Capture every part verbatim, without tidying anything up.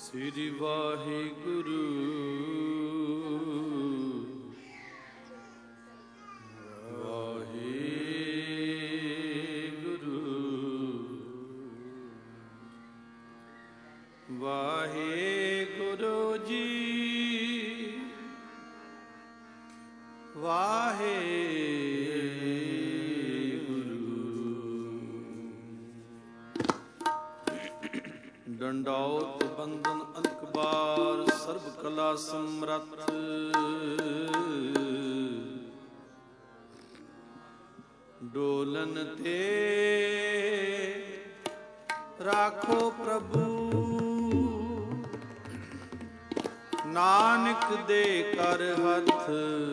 ਸ੍ਰੀ ਵਾਹਿਗੁਰੂ ਵਾਹਿਗੁਰੂ ਵਾਹਿਗੁਰੂ ਜੀ ਵਾਹਿਗੁਰੂ। ਡੰਡਾਉਤ ਬੰਦਨ ਅਨਕ ਬਾਰ ਸਰਬ ਕਲਾ ਸਮਰੱਥ ਡੋਲਨ ਤੇ ਰਾਖੋ ਪ੍ਰਭੂ ਨਾਨਕ ਦੇ ਕਰ ਹੱਥ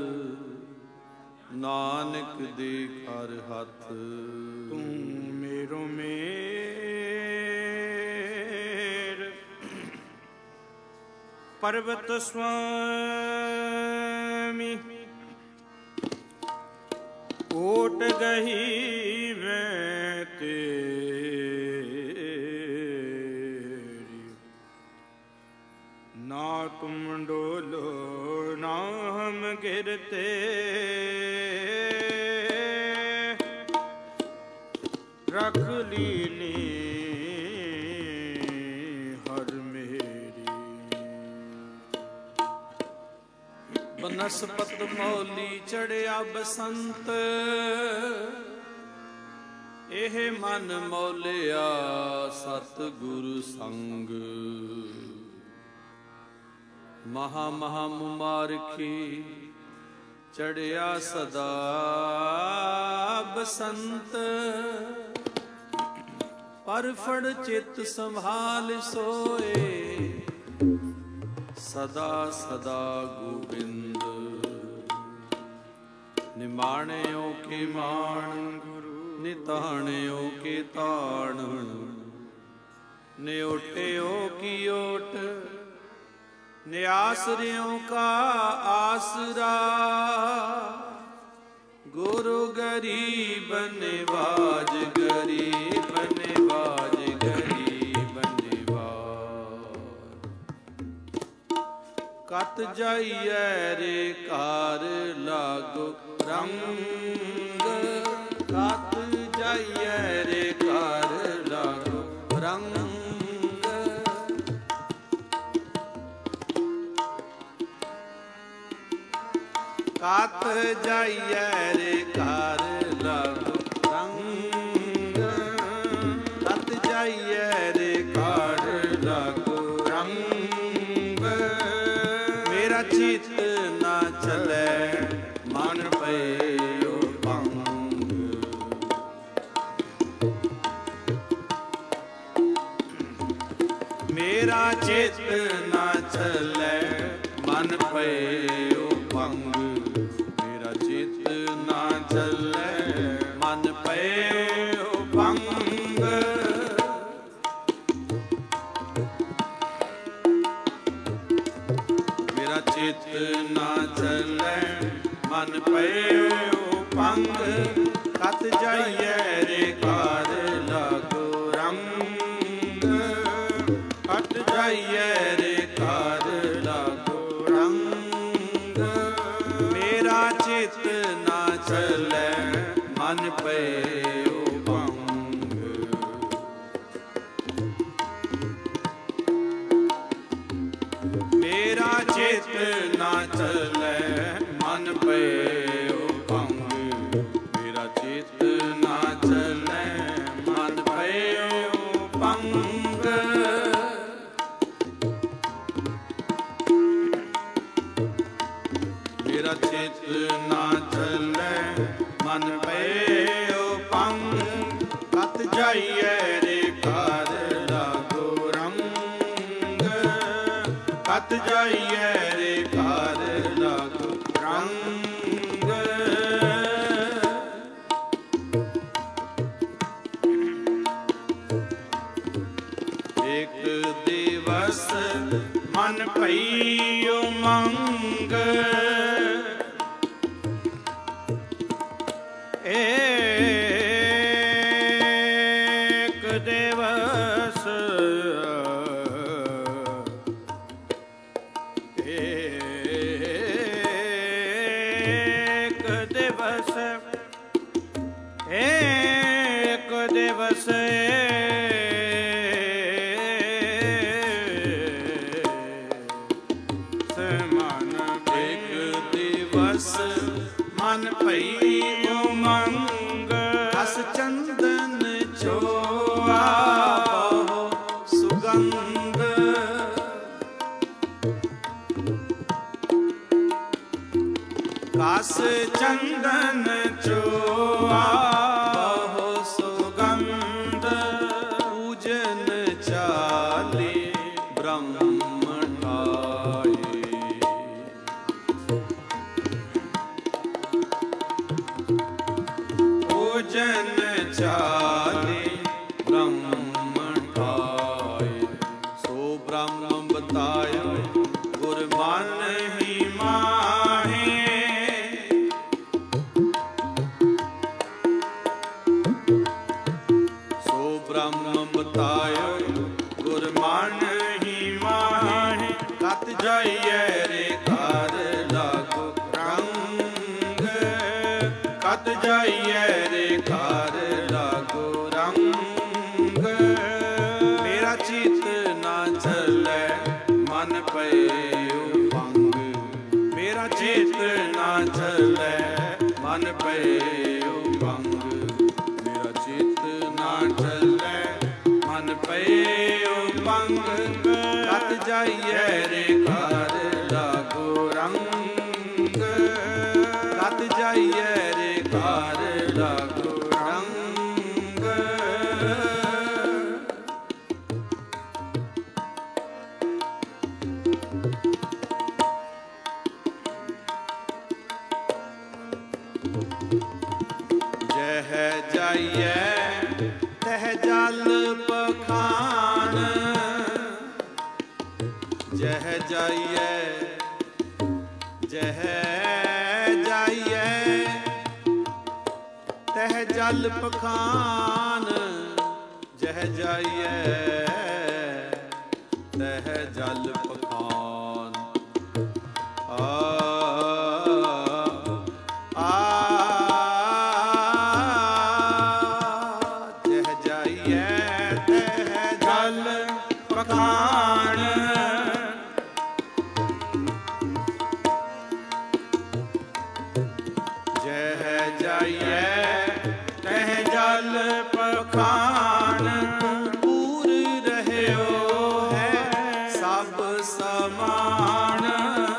ਨਾਨਕ ਦੇ ਕਰ ਹੱਥ। ਤੂੰ ਮੇਰੋ ਮੇਰ ਪਰਬਤ ਸੁਆਮੀ ਓਟ ਗਈ ਮੈਂ ਤੇਰੀ ਨਾ ਤੁਮ ਡੋਲੋ ਨਾ ਹਮ ਗਿਰਤੇ रख लीनी हर मेरी। ਬਨਸਪਤ ਮੌਲੀ ਚੜਿਆ ਬਸੰਤ ਇਹ ਮਨ ਮੌਲਿਆ ਸਤਿਗੁਰੂ ਸੰਗ ਮਹਾ ਮਹਾ ਮੁਮਾਰਖੀ ਚੜਿਆ ਸਦਾ ਬਸੰਤ ਪਰ ਫੜ ਚਿੱਤ ਸੰਭਾਲ ਸੋਏ ਸਦਾ ਸਦਾ ਗੋਬਿੰਦ ਨਿਮਾਣਿਓ ਕੇ ਮਾਣ ਨਿਤਾਣਿਓ ਕੇ ਤਾਣ ਨਿਓਟਿਓ ਕੀ ਓਟ ਨਿਆਸਰਿਓ ਕਾ ਆਸਰਾ ਗੁਰੂ ਗਰੀਬ ਨਿਵਾਜ ਗਰੀਬ ਨਿਵਾਜ ਗਰੀਬ ਨਿਵਾਜ। ਕਤ ਜਾਈਐ ਰੇ ਘਰ ਲਾਗੋ ਰੰਗ ਕਤ ਜਾਈਐ ਰੇ ਘਰ ਲਾਗੋ ਰੰਗ ਕਤ ਜਾਈਐ ਰੇ ਘਰ ਲਾਗੋ ਰੰਗ ਕਤ ਜਾਈਐ ਰੇ ਘਰ ਲਾਗੋ ਰੰਗ। ਮੇਰਾ ਚਿੱਤ ਨਾ ਚਲੈ ਮਨ ਪਇਓ ਭੰਗ ਮੇਰਾ ਚਿੱਤ ਨਾ ਚਲੈ ਮਨ ਪਇਓ ਭੰਗ ਮੇਰਾ ਚਿੱਤ ਨਾ ਚੱਲੈ ਮਨ ਪਇਓ ਭੰਗ। ਮੇਰਾ ਚਿੱਤ ਨਾ ਚੱਲੈ ਮਨ ਪਇਓ ਭੰਗ ਕਤ ਜਾਈਐ ਰੇ ਘਰ ਲਾਗੋ ਰੰਗ ਕਤ ਜਾਈਐ ਰੇ ਘਰ ਲਾਗੋ ਰੰਗ। ਮੇਰਾ ਚਿੱਤ ਨਾ ਚੱਲੈ ਮਨ ਪਇਓ ਭੰਗ ਮੇਰਾ ਚਿੱਤ ਨਾ ਚੱਲੈ ਮਨ ਪਇਓ ਭੰਗ ਮੇਰਾ ਚਿੱਤ ਨਾ ਚੱਲੈ ਮਨ ਪਇਓ ਭੰਗ। ਮੇਰਾ ਚਿੱਤ ਨਾ ਚੱਲੈ ਮਨ ਪਇਓ ਭੰਗ ਕਤ ਜਾਈਐ ਰੇ ਘਰ ਲਾਗੋ ਰੰਗ ਕਤ ਜਾਈਐ ਰੇ ਘਰ ਲਾਗੋ ਰੰਗ। ਇੱਕ ਦਿਵਸ ਮਨ ਪਈਓ ਮੰਗ ਏਕ ਦਿਵਸ ਦਿਵਸ ਮਨ ਭਈ ਉਮੰਗ। ਅਸ ਚੰਦਨ ਛੋਆ ਬਹੁ ਸੁਗੰਧ। ਕਸ ਚੰਦਨ ਚੋਆ ਬਹੁ ਸੁਗੰਧ। ਪੂਜਨ ਚਾਲੇ ਬ੍ਰਹਮ ਠਾਏ। ਪੂਜਨ ਚਾਲੇ ਬ੍ਰਹਮ ਠਾਏ। ਸੋ ਬ੍ਰਹਮ ਬਤਾਇਓ ਗੁਰ ਮਨ ਹੀ ਮਾਹੇ। ਸੋ ਬ੍ਰਹਮ ਬਤਾਇਓ ਗੁਰ ਮਨ ਹੀ ਮਾਹੇ। ਕਤ ਜਾਈਐ ਰੇ ਘਰ ਲਾਗੋ ਰੰਗ। ਕਤ ਜਾਈਐ ਰੇ ਘਰ ਲਾਗੋ ਰੰਗ। ਮੇਰਾ ਚਿਤ ਨਾ ਚੱਲੈ ਮਨ ਪਇਓ ਭੰਗ। ਮੇਰਾ ਚਿਤ ਨਾ ਚੱਲੈ ਮਨ ਪਇਓ ਭੰਗ। ਮੇਰਾ ਚਿਤ ਨਾ ਚੱਲੈ ਮਨ ਪਇਓ ਭੰਗ। ਕਤ ਜਾਈਐ ਰੇ ਘਰ ਲਾਗੋ ਰੰਗ। ਕਤ ਜਾਈਐ ਰੇ ਘਰ ਲਾਗੋ ਰੰਗ। ਜਹ ਜਾਈਐ ਤਹ ਜਲ ਪਖਾਨ। ਜਹ ਜਾਈਐ ਜਹ ਜਾਈਐ ਤਹ ਜਲ ਪਖਾਨ। ਜਹ ਜਾਈਐ ਤਹ ਜਲ ਪਖਾਨ। ਆ ਆ ਜਹ ਜਾਈਐ ਤਹ ਜਲ ਪਖਾਨ। ਜਹ ਜਾਈਐ ਤਹ ਜਲ ਪਖਾਨ। ਪੂਰ ਰਹਿਓ ਹੈ ਸਭ ਸਮਾਨ।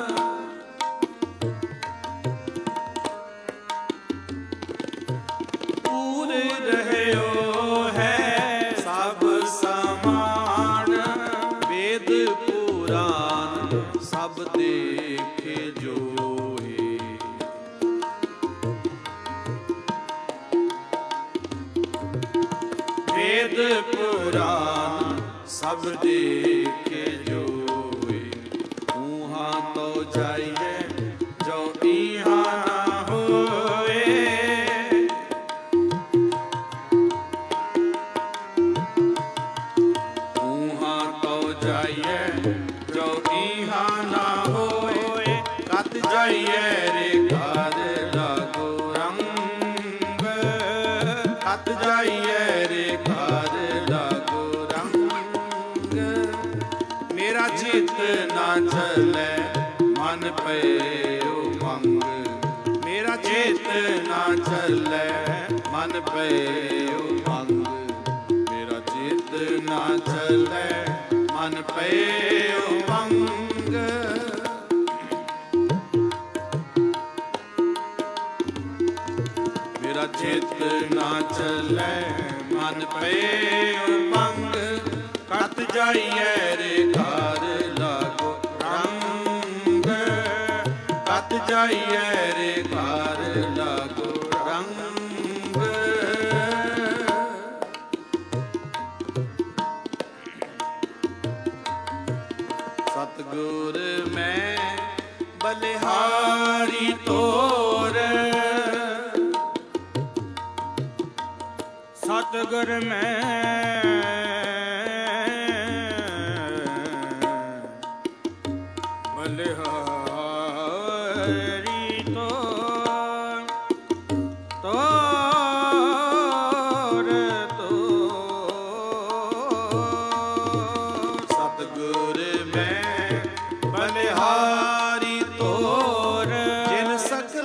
ਪੂਰ ਰਹਿਓ ਹੈ ਸਭ ਸਮਾਨ। ਵੇਦ ਪੁਰਾਨ ਸਭ ਦੇਖੇ ਜੋਏ। ਵੇਦ ਪੁਰਾਨ ਸਭ ਦੇਖੇ ਜੋਏ। ਊਹਾਂ ਤੋਂ ਜਾਈਏ ਜੋ ਈਹਾਂ ਨਾ ਹੋਏ। ਊਹਾਂ ਤੋਂ ਜਾਈਏ ਜੋ ਈਹਾਂ ਨਾ ਹੋਏ। ਕਤ ਜਾਈਏ ਰੇ ਘਰ ਲਾਗੋ ਰੰਗ। ਕਤ ਜਾਈਏ ਰੇ ਘਰ ਲਾਗੋ ਰੰਗ। ਮੇਰਾ ਚਿਤ ਨਾ ਚੱਲੈ ਮਨ ਪਇਓ ਭੰਗ। ਮੇਰਾ ਚਿਤ ਨਾ ਚੱਲੈ ਮਨ ਪਇਓ ਭੰਗ। ਮੇਰਾ ਚਿਤ ਨਾ ਚੱਲੈ ਮਨ ਪਇਓ ਭੰਗ। ਮੇਰਾ ਚਿਤ ਨਾ ਚੱਲੈ ਮਨ ਪਇਓ ਭੰਗ। ਕਤ ਜਾਈਐ ਰੇ ਘਰ ਲਾਗੋ ਰੰਗ। ਕਤ ਜਾਈਐ ਰੇ ਘਰ ਲਾਗੋ ਰੰਗ। ਸਤਿਗੁਰ ਮੈਂ ਬਲਿਹਾਰੀ ਤੋਰ। ਸਤਿਗੁਰ ਮੈਂ ਬਲਿਹਾਰੀ ਤੋਰ। ਤੋਰ ਤੋਰ। ਸਤਿਗੁਰ ਮੈਂ ਬਲਿਹਾਰੀ ਤੋਰ। ਜਿਨ ਸਕ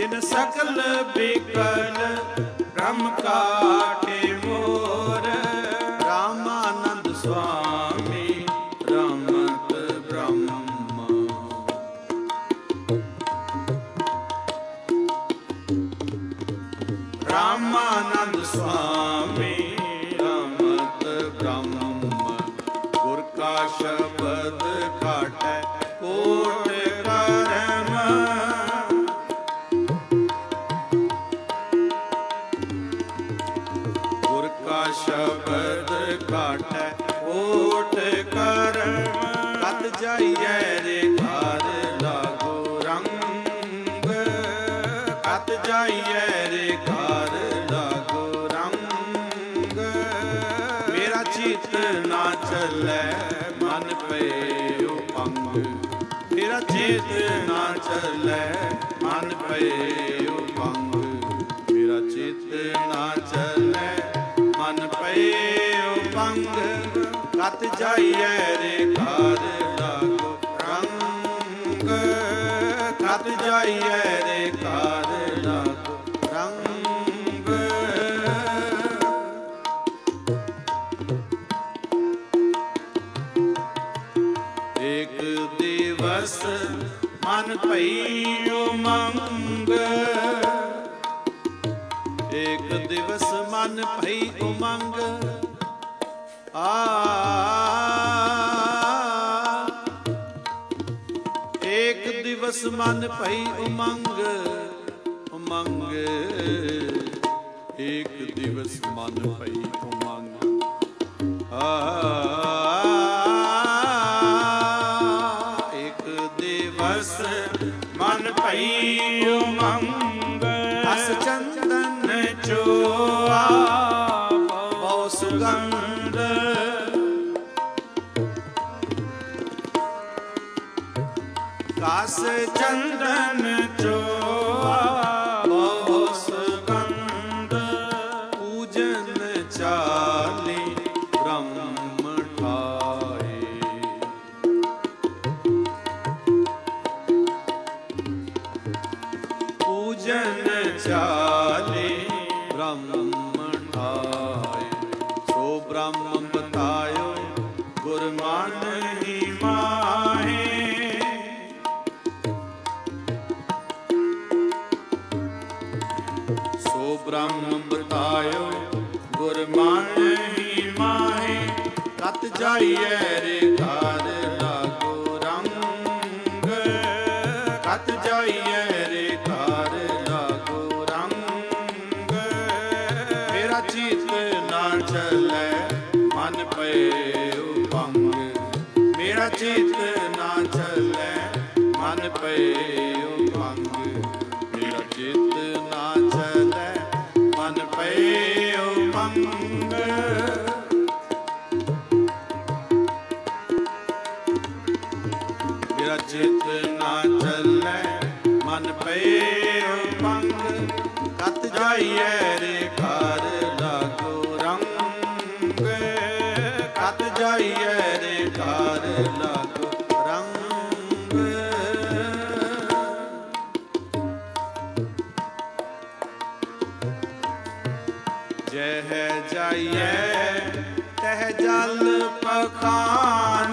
तिन सकल बिकल ब्रह्म काटे मोर। रामानंद स्वामी रमत ब्रह्म। रामानंद स्वामी रमत ब्रह्म। गुर का शब्द काटे कोट करम। गुर का शब्द काटे कोट करम। कत जाइए रे घर लागो रंग। कत जाइए रे घर लागो रंग। मेरा चित ना चले मन पे उपंग। मेरा चित ना चले मन पे उपंग। मेरा चित ना चले मन पे उपंग। कत जाइए रे घर लागो रंग। कत जाइए रे घर लागो रंग। एक दिवस मन भई उमंग। एक दिवस मन भई उमंग। आ एक दिवस मन भई उमंग। उमंग एक दिवस मन भई उमंग। आ एक दिवस मन भई उमंग। अस चंदन चोआ बहु सुगंध। कास चंदन चोआ बहु सुगंध। पूजन चाली ब्रह्म ठाए। पूजन चाली ब्रह्म ठाए। सो ब्रह्म बतायो गुर मान ही माहे। सो ब्रह्म बतायो गुर मान ही माहे। कत जाइए रे घर लागो रंग। कत जाइए रे घर लागो रंग। मेरा चित ना चले मन पे उपंग। मेरा चित ना चले मन पे उपंग। मेरा चित ना चले मन पे उपंग। मेरा चित ना चले मन पे उपंग। कत जाइए रे घर लागो रंग। कत जाइए रे घर लागो रंग। जह जाइए तह जल पखान।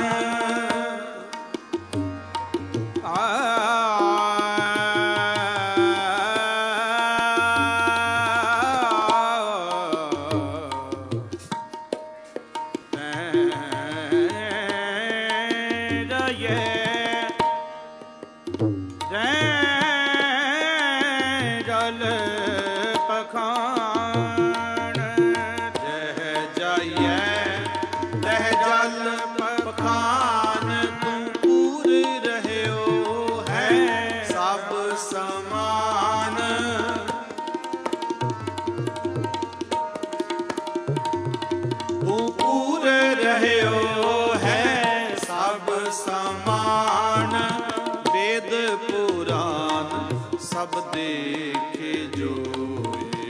सब देखे जोए।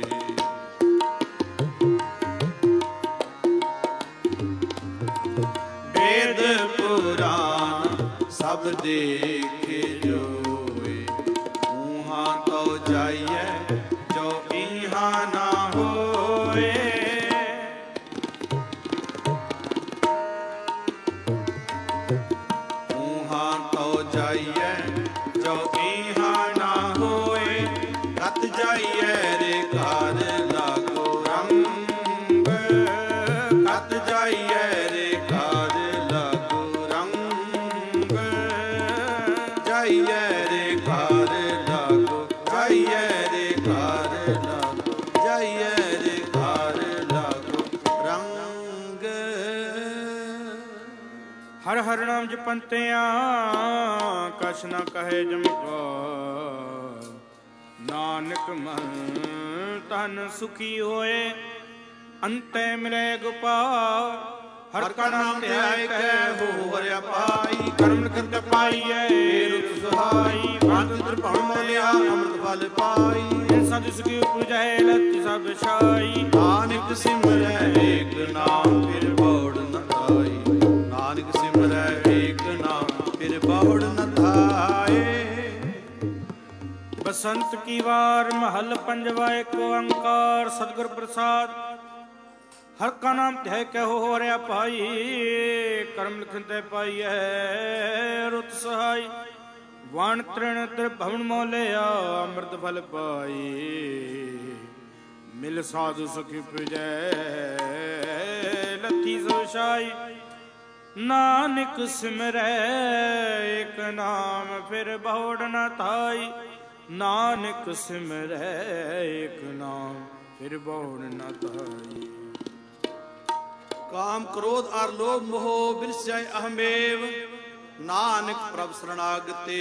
वेद पुराण सब देखे जोए। ऊहाँ तो जाई ਜੋ ਇਹਾ ਨਾ ਹੋਏ, ਕਤ ਜਾਈਐ ਰੇ ਘਰ ਲਾਗੋ ਰੰਗ, ਕਤ ਜਾਈਐ ਰੇ ਘਰ ਲਾਗੋ ਰੰਗ, ਜਾਈਐ ਰੇ ਘਰ ਲਾਗੋ, ਜਾਈਐ ਰੇ ਘਰ ਲਾਗੋ, ਜਾਈਐ ਰੇ ਘਰ ਲਾਗੋ ਰੰਗ। ਹਰ ਹਰ ਨਾਮ ਜਪੰਤਿਆਂ ਕਛ ਨ ਕਹੇ ਜਮਕਾਰ, ਨਾਨਕ ਮਨ ਤਨ ਸੁਖੀ ਹੋਏ, ਅੰਤੇ ਮਿਲੇ ਗੋਪਾਲ। ਹਰ ਕਾ ਨਾਮ ਧਿਆਇ ਕੈ ਹੋਰ ਅਪਾਈ, ਕਰਮ ਲਿਖਤ ਪਾਈਐ ਰੁਤ ਸੁਹਾਈ। ਬੰਦ ਤ੍ਰਿਭੁਵਨ ਮੋਲਿਆ ਅੰਮ੍ਰਿਤ ਫਲ ਪਾਈ, ਸਤਿ ਸੁਖੀ ਉਪਜੈ ਲਤਿ ਸਭ ਛਾਈ। ਨਾਨਕ ਸਿਮਰੈ ਏਕ ਨਾਮ ਫਿਰ ਬੋੜ ਨ ਆਈ, ਨਾਨਕ ਸਿਮਰੈ ਏਕ ਨਾਮ ਫਿਰ ਬੋੜ ਨ ਆਏ। ਬਸੰਤ ਕੀ ਵਾਰ ਮਹਲ ਪੰਜਵਾ ਏਕ ਓੰਕਾਰ, ਸਤਿਗੁਰ ਪ੍ਰਸਾਦ। ਹਰ ਕਾ ਨਾਮ ਧਿਆਇ ਕੈ ਹੋ ਰਿਆ ਭਾਈ, ਕਰਮ ਲਿਖਨ ਤੇ ਪਾਈਐ ਰੁਤ ਸਹਾਈ। ਵਣ ਤ੍ਰਿਣ ਤ੍ਰਿਭੁਵਨ ਮੋਲਿਆ ਅੰਮ੍ਰਿਤ ਫਲ ਪਾਈ, ਮਿਲ ਸਾਧੂ ਸੁਖੀ ਉਪਜੈ ਲਤੀ ਸਭ ਛਾਈ। ਨਾਨਕ ਸਿਮਰੈ ਏਕ ਨਾਮ ਫਿਰ ਬਹੁੜ ਨ ਥਾਈ, ਨਾਨਕ ਸਿਮਰੈ ਏਕ ਨਾਮ ਫਿਰ ਬਹੁੜ ਨ ਥਾਈ। ਕਾਮ ਕ੍ਰੋਧ ਅਰ ਲੋਭ ਮੋਹ ਬਿਰਸੈ ਅਹਮੇਵ, ਨਾਨਕ ਪ੍ਰਭ ਸਰਣਾਗਤੇ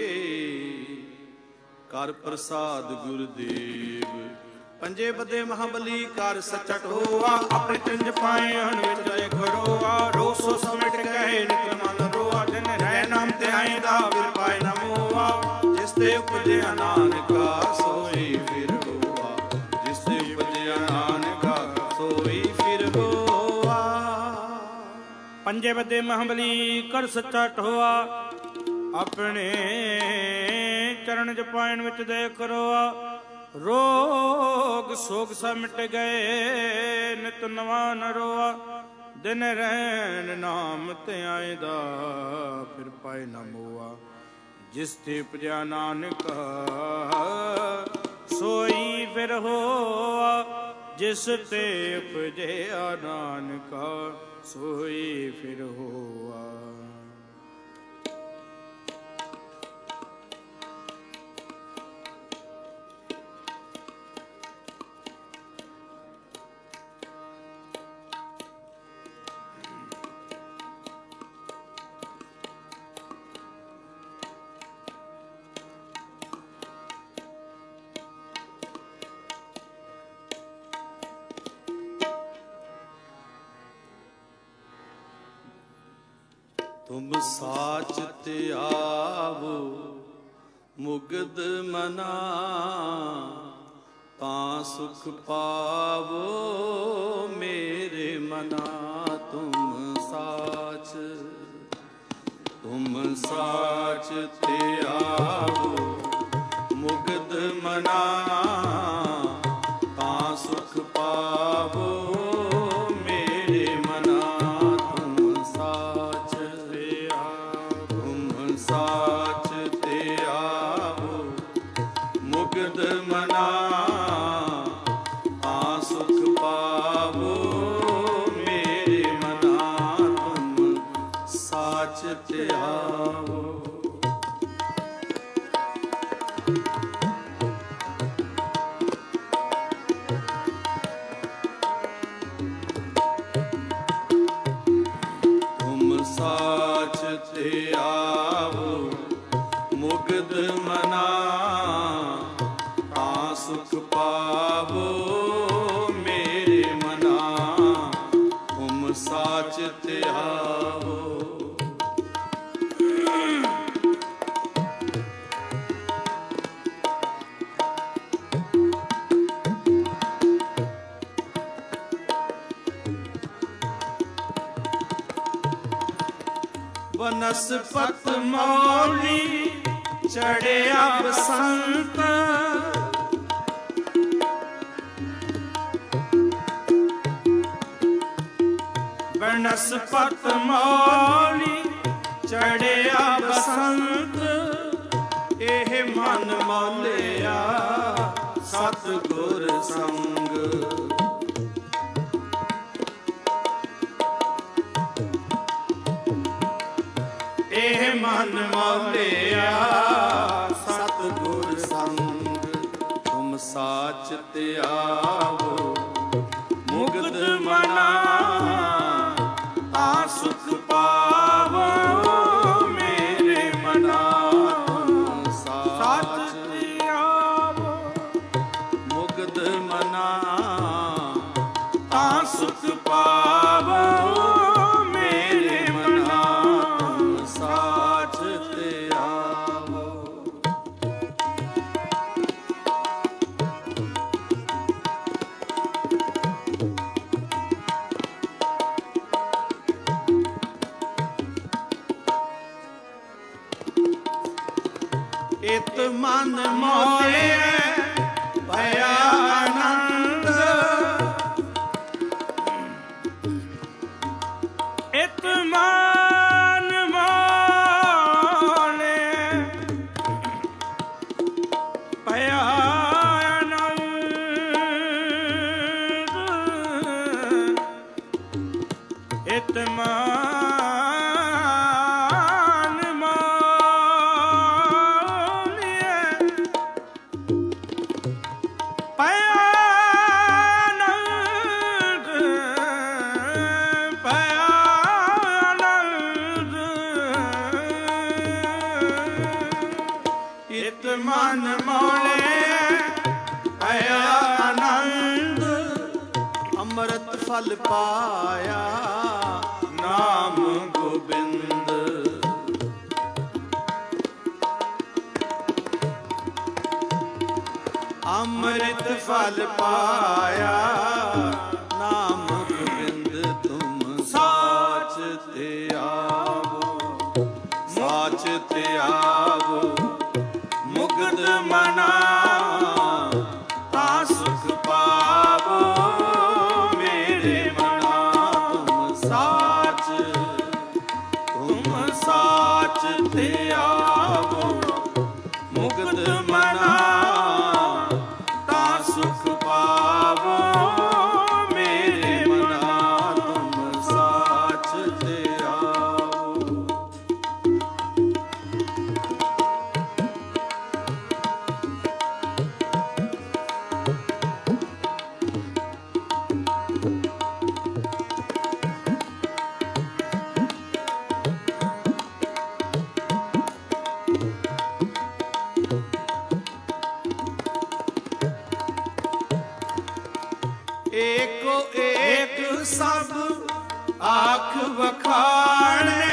ਕਰ ਪ੍ਰਸਾਦ ਗੁਰਦੇਵ। ਪੰਜੇ ਬਦੇ ਮਹਾਬਲੀ ਕਰ ਸਚਟ ਹੋਆ, ਆਪਣੇ ਤਿੰਜ ਪਾਏ ਹਣ ਵਿੱਚ ਇੱਕ ਰੋਆ। ਰੋ ਸੋ ਸਮਿਟ ਕਹੇ ਨਿਤ ਮਨ ਰੋਆ, ਜਿਨ ਰਹਿ ਨਾਮ ਤੇ ਆਇਂਦਾ ਫਿਰ ਪਾਏ ਨਾ ਮੋਆ। ਜਿਸ ਤੇ ਉਪਜਿਆ ਨਾਨਕਾ ਸੋਈ ਫਿਰ ਹੋਆ, ਜਿਸ ਤੇ ਉਪਜਿਆ ਨਾਨਕਾ ਸੋਈ ਫਿਰ ਹੋਆ। ਪੰਜੇ ਬਦੇ ਮਹਾਬਲੀ ਕਰ ਸੱਚਾ ਢੋਆ, ਆਪਣੇ ਚਰਨ ਜਪਾਇਣ ਵਿੱਚ ਦੇਖ ਰੋਆ। ਰੋਗ ਸੋਗ ਸਭ ਮਿਟ ਗਏ ਨਿਤ ਨਵਾ ਨ ਰੋਆ। ਦਿਨ ਰਹਿਣ ਨਾਮ ਤੇ ਆਇਂਦਾ ਫਿਰ ਪਾਏ ਨਾ ਮੋਆ। ਜਿਸ ਤੇ ਉਪਜਿਆ ਨਾਨਕਾ ਸੋਈ ਫਿਰ ਹੋਆ, ਜਿਸ ਤੇ ਉਪਜਿਆ ਨਾਨਕਾ ਸੋਈ ਫਿਰ ਹੋਆ। ਤੁਮ ਸਾਚ ਤੇ ਆਵੋ ਮੁਗਦ ਮਨਾ, ਤਾਂ ਸੁਖ ਪਾਵੋ ਮੇਰੇ ਮਨਾ। ਤੁਮ ਸਾਚ ਤੁਮ ਸਾਚ ਤੇ ਆਵੋ ਮੁਗਦ ਮਨਾ, ਤਾਂ ਸੁਖ ਪਾਵੋ ਬਨਸਪਤ ਮੌਲੀ ਚੜਿਆ ਬਸੰਤ, ਬਨਸਪਤ ਮੌਲੀ ਚੜਿਆ ਬਸੰਤ। ਇਹ ਮਨ ਮੌਲਿਆ ਸਤਿਗੁਰ ਸੰਗ। ਇਹ ਮਨ ਮੌਲਿਆ ਸਤਿਗੁਰ ਸੰਗ। ਤੁਮ ਸਾਚ ਧਿਆਵੋ ਮੁਕਤ ਮਨਾ ਤਾ ਸੁਖ ਪਾਵੋ ਮੇਰੇ ਮਨਾ। ਤੁਮ ਸਾਚ ਧਿਆਵੋ ਮੁਕਤ ਮਨਾ ਤਾ ਸੁਖ ਪਾਵੋ ਮੇਰੇ ਮਨਾ। ਤੁਮ ਸਾਚ ਧਿਆਵੋ। ਇਤ ਮਨ ਮੋਲੇ ਭਇਆ ਆਨੰਦ। ਇਤ ਮਨ ਮੋਲੇ ਭਇਆ ਆਨੰਦ। ਇਤ ਮਨ ਮਨ ਮੋਲੇ ਭਇਆ ਆਨੰਦ। ਅੰਮ੍ਰਿਤ ਫਲ ਪਾਇਆ ਨਾਮ ਗੋਬਿੰਦ। ਅੰਮ੍ਰਿਤ ਫਲ ਪਾਇਆ ਨਾਮ ਗੋਬਿੰਦ। ਤੁਮ ਸਾਚ ਧਿਆਵੋ ਸਾਚ ਧਿਆਵੋ ਮੁਕਤ ਮਨਾ ਤਾ ਸੁਖ ਪਾਵੋ ਮੇਰੇ ਮਨਾ। ਤੁਮ ਸਾਚ ਤੁਮ ਸਾਚ ਧਿਆਵੋ ਮੁਕਤ ਮਨਾ ਤਾ ਸੁਖ ਪਾਵੋ ਮੇਰੇ ਮਨਾ। ਤੁਮ ਸਾਚ ਧਿਆਵੋ। ਏਕੋ ਏਕ ਸਭ ਆਖ ਵਖਾਣੇ।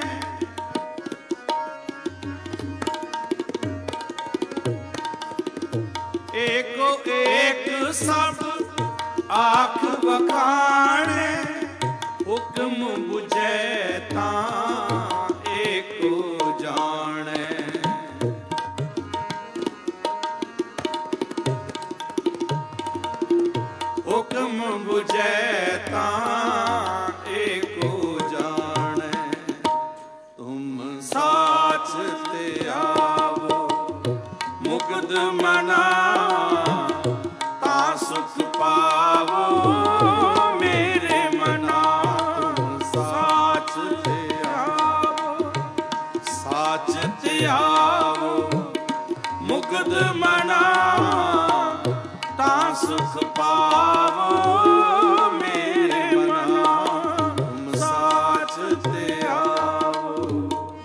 ਏਕੋ ਏਕ ਸਭ ਆਖ ਵਖਾਣੇ। ਹੁਕਮ ਬੁਝੈ ਤਾਂ ਏਕੋ ਜਾਣੈ। ਹੁਕਮ ਬੁਝੈ ਤਾਂ ਏਕੋ ਜਾਣੈ। ਤੁਮ ਸਾਚ ਧਿਆਵੋ ਮੁਕਤ ਮਨਾ ਤਾ ਸੁਖ ਪਾਵੋ ਮੇਰੇ ਮਨਾ। ਤੁਮ ਸਾਚ ਧਿਆਵੋ ਸਾਚ ਧਿਆਵੋ ਮੁਕਤ ਮਨਾ ਤਾ ਸੁਖ ਪਾਵੋ ਮੇਰੇ ਮਨਾ। ਤੁਮ ਸਾਚ ਧਿਆਵੋ।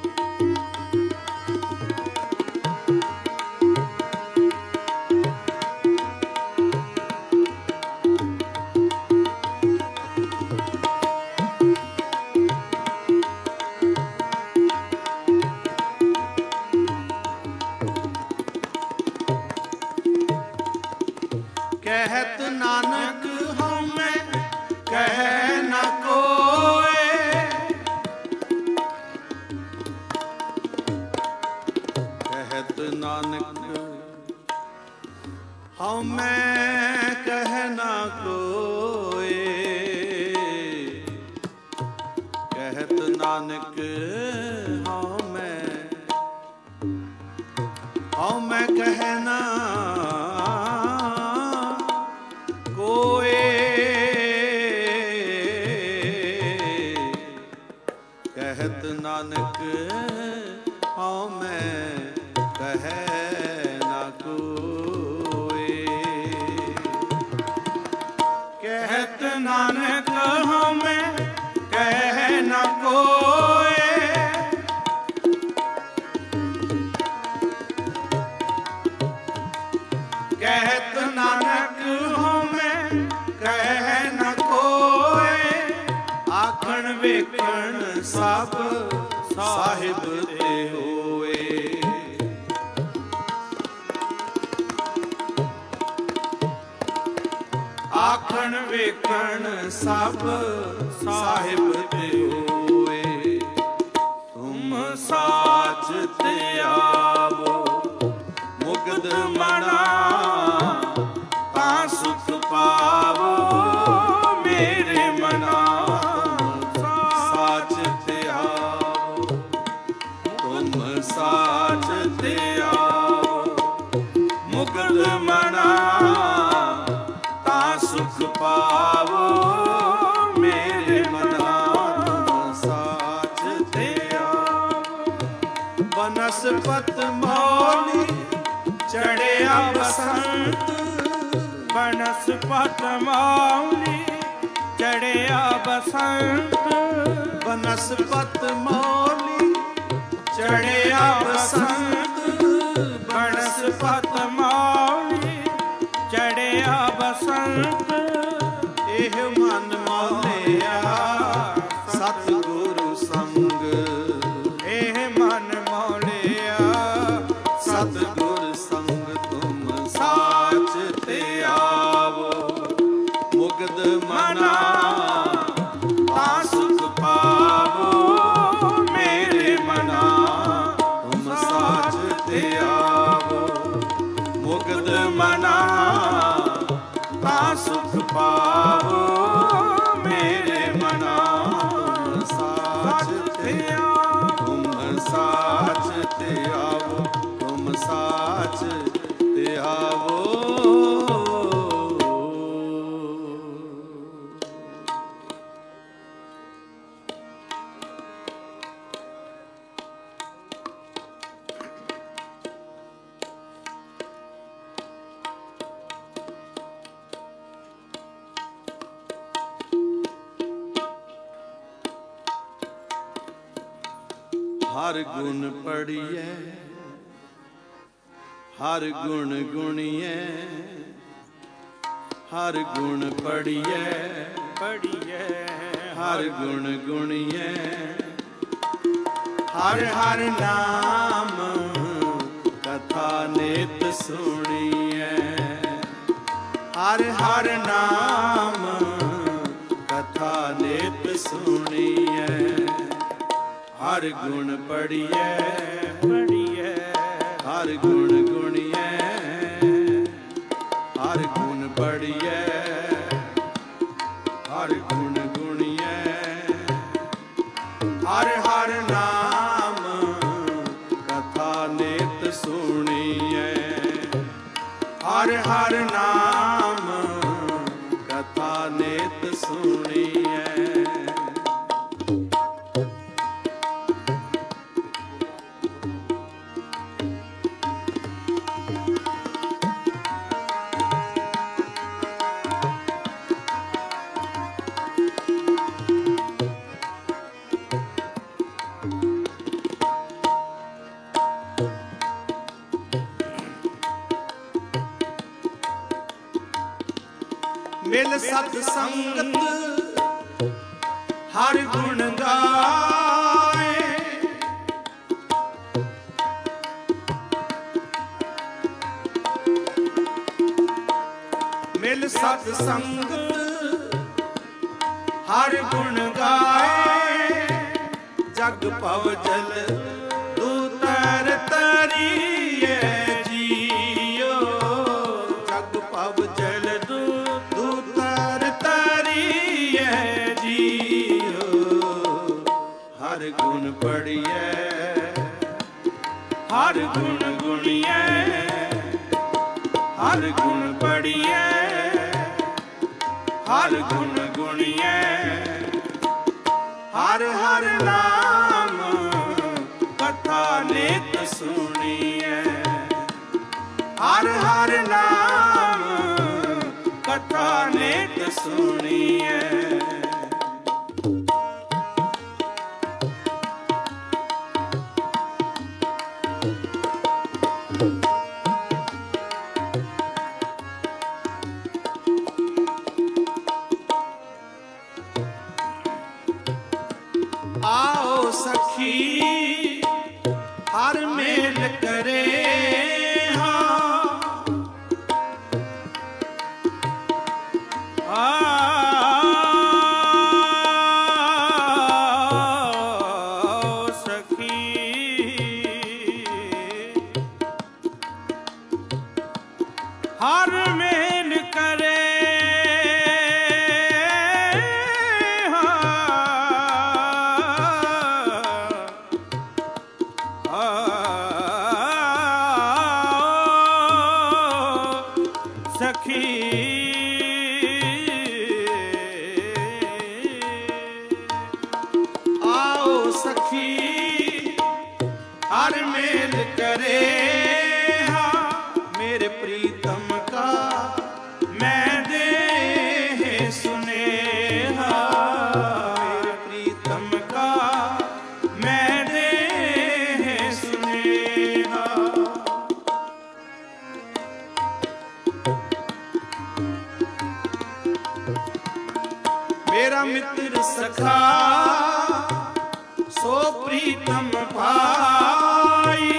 ਕਹਿਤ ਨਾਨਕ ਹਉਮੈ ਕਹਿ ਨ ਕੋਇ। ਕਹਿਤ ਨਾਨਕ ਹਉਮੈ ਕਹਿ ਨ ਕੋਇ। ਕਹਿਤ ਨਾਨਕ ਹਉਮੈ ਹਉ ਮੈਂ ਕਹਿ ਨਾ ਕੋਏ, ਕਹਿਤ ਨਾਨਕ ਹਉ ਮੈਂ ਕਹਿ ਨਾ ਕੋਏ। ਕਹਿਤ ਨਾਨਕ ਹਉ ਮੈਂ ਕਹਿ ਨਾ ਕੋਏ, ਕਹਿਤ ਨਾਨਕ ਹਉ ਮੈਂ ਕਹਿ ਨਾ ਕੋਏ। ਆਖਣ ਵੇਖਣ ਸਭ ਸਾਹਿਬ ਤੇ ਹੋਏ। ਆਖਣ ਵੇਖਣ ਸਭ ਸਾਹਿਬ ਤੇ ਹੋਏ। ਤੁਮ ਸਾਚ ਤੇ ਆਵੋ ਮੁਕਦ ਮਨਾ, ਤਾਂ ਸੁਖ ਪਾਵੋ ਮੇਰੇ ਮਨਾ। ਸਾਚ ਤੇ ਆਵੋ, ਤੁਮ ਸਾਚ ਤੇ ਆਵੋ ਮੁਕਦ ਮਨਾ, ਤਾਂ ਸੁਖ ਪਾਵੋ ਮੇਰੇ ਮਨਾ। ਸਾਚ ਤੇ ਆਵੋ। ਬਨਸਪਤ ਮੌਲੀ ਚੜਿਆ ਬਸੰਤ, ਬਨਸਪਤ ਮੌਲੀ ਚੜਿਆ ਬਸੰਤ। ਬਨਸਪਤ ਮੌਲੀ ਚੜਿਆ ਬਸੰਤ, ਬਨਸਪਤ ਮੌਲੀ ਚੜਿਆ ਬਸੰਤ। ਇਹ ਮਨ ਮੌਲਿਆ ਸਤਿਗੁਰੂ ਸੰਗ, ਇਹ ਮਨ ਮੌਲਿਆ ਸਤਿਗੁਰ ਸੰਗ। ਤੁਮ ਸਾਚ ਤੇ ਆਵੋ ਮੁਕਦ ਮਨਾ, ਤਾਂ ਸੁਖ ਪਾਵੋ ਮੇਰੇ ਮਨਾ। ਤੁਮ ਸਾਚ ਤੇ ਆਵੋ ਮੁਕਦ ਮਨਾ, ਤਾਂ ਸੁਖ ਪਾਵੋ ਮੇਰੇ ਮਨਾ। ਸਾਚ ਤੇ ਆਵੋ, ਤੁਮ ਸਾਚ ਤੇ ਆਵੋ, ਤੁਮ ਸਾਚ ਤੇ ਆਵੋ। ਹਰ ਗੁਣ ਪੜੀਐ, ਹਰ ਗੁਣ ਗੁਣੀਐ, ਹਰ ਗੁਣ ਪੜੀਐ, ਪੜੀਐ ਹਰ ਗੁਣ ਗੁਣੀਐ। ਹਰ ਹਰ ਨਾਮ ਕਥਾ ਨਿਤ ਸੁਣੀਐ, ਹਰ ਹਰ ਨਾਮ ਕਥਾ ਨਿਤ ਸੁਣੀਐ। ਹਰ ਗੁਣ ਪੜੀਐ, ਪੜੀਐ ਹਰ ਗੁਣ ਗੁਣੀਐ, ਹਰ ਗੁਣ ਪੜੀਐ, ਹਰ ਗੁਣ ਗੁਣੀਐ। ਹਰ ਹਰ ਨਾਮ ਕਥਾ ਨਿਤ ਸੁਣੀਐ, ਹਰ ਹਰ ਨਾਮ ਕਥਾ ਨਿਤ ਸੁਣੀਐ। ਮਿਲ ਸਤ ਸੰਗਤ ਹਰ ਗੁਣ ਗਾਏ, ਮਿਲ ਸਤ ਸੰਗਤ ਹਰ ਗੁਣ ਗਾਏ। ਜਗ ਭਵ ਜਲ ਦੂਤਰ ਤਰੀਏ ਜੀਓ, ਜਗ ਭਵ ਜਲ ਦੂਤਰ ਤਰੀਏ ਜੀਓ। ਹਰ ਗੁਣ ਪੜੀਐ, ਹਰ ਗੁਣ ਗੁਣੀਐ, ਹਰ ਗੁਣ ਪੜੀਐ, ਹਰ ਗੁਣ ਗੁਣੀਐ, ਹਰ ਹਰ ਨਾਮ ਕਥਾ ਨਿਤ ਸੁਣੀਐ, ਹਰ ਹਰ ਨਾਮ ਕਥਾ ਨਿਤ ਸੁਣੀਐ। आओ सखी हर मेल करे हाँ, आओ सखी हर मेल करे हर मेल करे हाँ, मेरे प्रीतम का मैं दे सुने हाँ, मेरे प्रीतम का मैं दे सुने हाँ। मेरा मित्र सखा सो प्रीतम भाई,